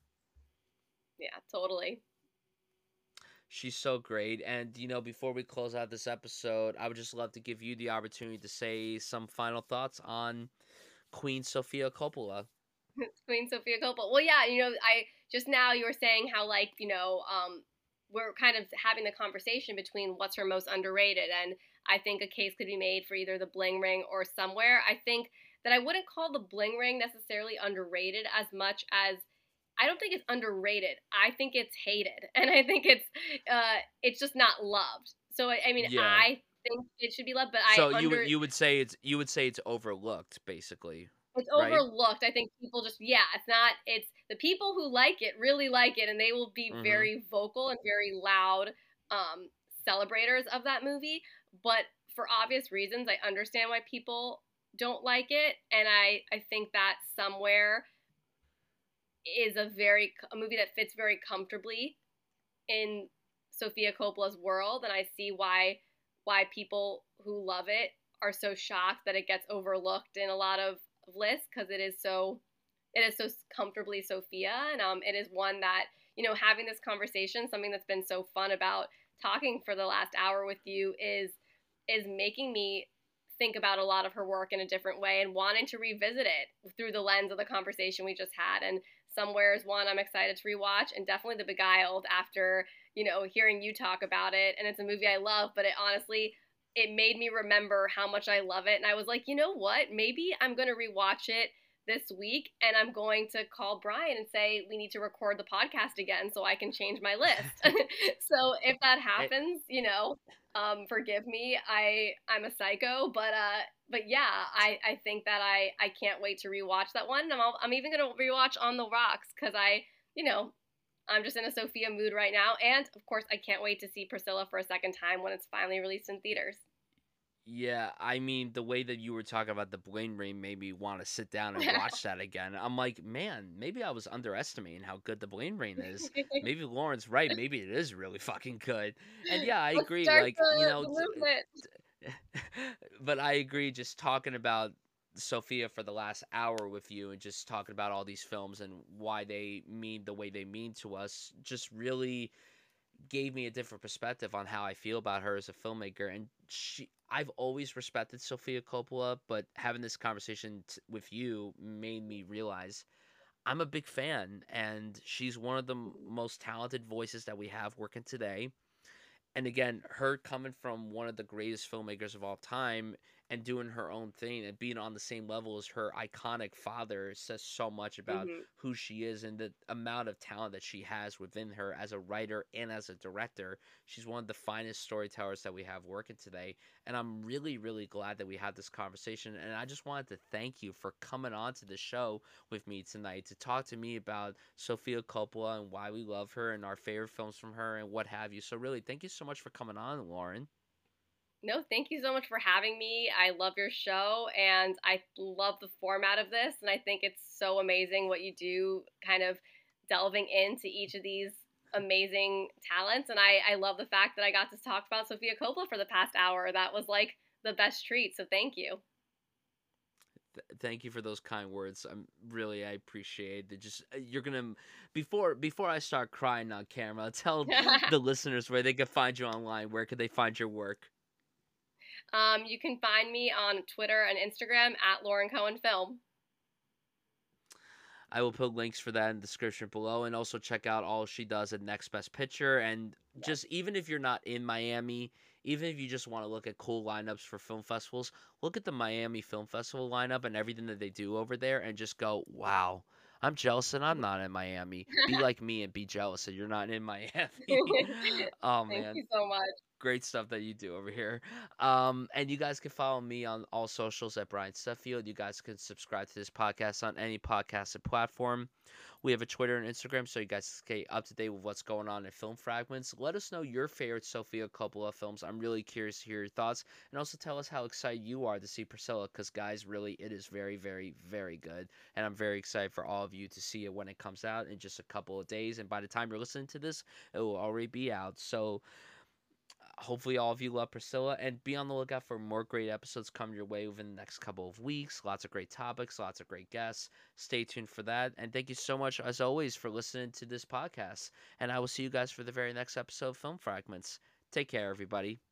S2: yeah, totally.
S1: She's so great. And, you know, before we close out this episode, I would just love to give you the opportunity to say some final thoughts on Queen Sofia Coppola.
S2: Queen Sophia Coppola. Well, yeah, you know, I just now you were saying how like you know um, we're kind of having the conversation between what's her most underrated, and I think a case could be made for either The Bling Ring or Somewhere. I think that I wouldn't call The Bling Ring necessarily underrated as much as I don't think it's underrated. I think it's hated, and I think it's uh, it's just not loved. So I, I mean,
S1: Yeah.
S2: I think it should be loved, but I
S1: So you would
S2: under
S1: you would say it's you would say it's overlooked, basically,
S2: it's
S1: right?
S2: overlooked. I think people just yeah, it's not it's the people who like it really like it and they will be
S1: Mm-hmm.
S2: very vocal and very loud um celebrators of that movie, but for obvious reasons I understand why people don't like it and I I think that Somewhere is a very a movie that fits very comfortably in Sofia Coppola's world and I see why why people who love it are so shocked that it gets overlooked in a lot of lists because it is so it is so comfortably Sophia, and um, it is one that you know having this conversation, something that's been so fun about talking for the last hour with you is is making me think about a lot of her work in a different way and wanting to revisit it through the lens of the conversation we just had. And Somewhere is one I'm excited to rewatch, and definitely The Beguiled after you know hearing you talk about it. And it's a movie I love, but it honestly it made me remember how much I love it, and I was like, you know what? Maybe I'm gonna rewatch it this week and I'm going to call Brian and say we need to record the podcast again so I can change my list. So if that
S1: Eh,
S2: happens, you know, um, forgive me. I I'm a psycho, but uh but yeah, I I think that I I can't wait to rewatch that one. I'm I'm even going to rewatch On the Rocks cuz I, you know, I'm just in a Sophia mood right now and of course I can't wait to see Priscilla for a second time when it's finally released in theaters.
S1: Yeah, I mean, the way that you were talking about the Blaine Rain made me want to sit down and watch that again. I'm like, man, maybe I was underestimating how good the Blaine Rain is. Maybe Lauren's right. Maybe it is really fucking good. And yeah, I
S2: Let's
S1: agree.
S2: start
S1: Like,
S2: the,
S1: you know,
S2: the
S1: t-
S2: movement.
S1: but I agree. Just talking about Sophia for the last hour with you and just talking about all these films and why they mean the way they mean to us just really gave me a different perspective on how I feel about her as a filmmaker. And she, I've always respected Sofia Coppola, but having this conversation t- with you made me realize I'm a big fan, and she's one of the m- most talented voices that we have working today. And again, her coming from one of the greatest filmmakers of all time and doing her own thing and being on the same level as her iconic father says so much about
S2: Hmm.
S1: who she is and the amount of talent that she has within her as a writer and as a director. She's one of the finest storytellers that we have working today. And I'm really, really glad that we had this conversation. And I just wanted to thank you for coming on to the show with me tonight to talk to me about Sofia Coppola and why we love her and our favorite films from her and what have you. So really, thank you so much for coming on, Lauren.
S2: No, thank you so much for having me. I love your show and I love the format of this. And I think it's so amazing what you do, kind of delving into each of these amazing talents. And I, I love the fact that I got to talk about Sofia Coppola for the past hour. That was like the best treat. So thank you.
S1: Th- thank you for those kind words. I'm really I appreciate it. Just uh, you're gonna before before I start crying on camera, tell the listeners where they can find you online. Where could they find your work?
S2: um, you can find me on Twitter and Instagram at Lauren Cohen Film.
S1: I will put links for that in the description below, and also check out all she does at Next Best Picture. And
S2: Yes.
S1: just even if you're not in Miami, even if you just want to look at cool lineups for film festivals, look at the Miami Film Festival lineup and everything that they do over there, and just go, "Wow, I'm jealous and I'm not in Miami." Be like me and be jealous that you're not in Miami. Oh
S2: Thank
S1: man,
S2: you so much.
S1: great stuff that you do over here. Um, and you guys can follow me on all socials at Brian Suffield. You guys can subscribe to this podcast on any podcasting platform. We have a Twitter and Instagram, so you guys stay up to date with what's going on in Film Fragments. Let us know your favorite Sofia Coppola films. I'm really curious to hear your thoughts. And also tell us how excited you are to see Priscilla, because, guys, really, it is very, very, very good. And I'm very excited for all of you to see it when it comes out in just a couple of days. And by the time you're listening to this, it will already be out. So, hopefully all of you love Priscilla, and be on the lookout for more great episodes coming your way within the next couple of weeks. Lots of great topics, lots of great guests. Stay tuned for that. And thank you so much, as always, for listening to this podcast. And I will see you guys for the very next episode of Film Fragments. Take care, everybody.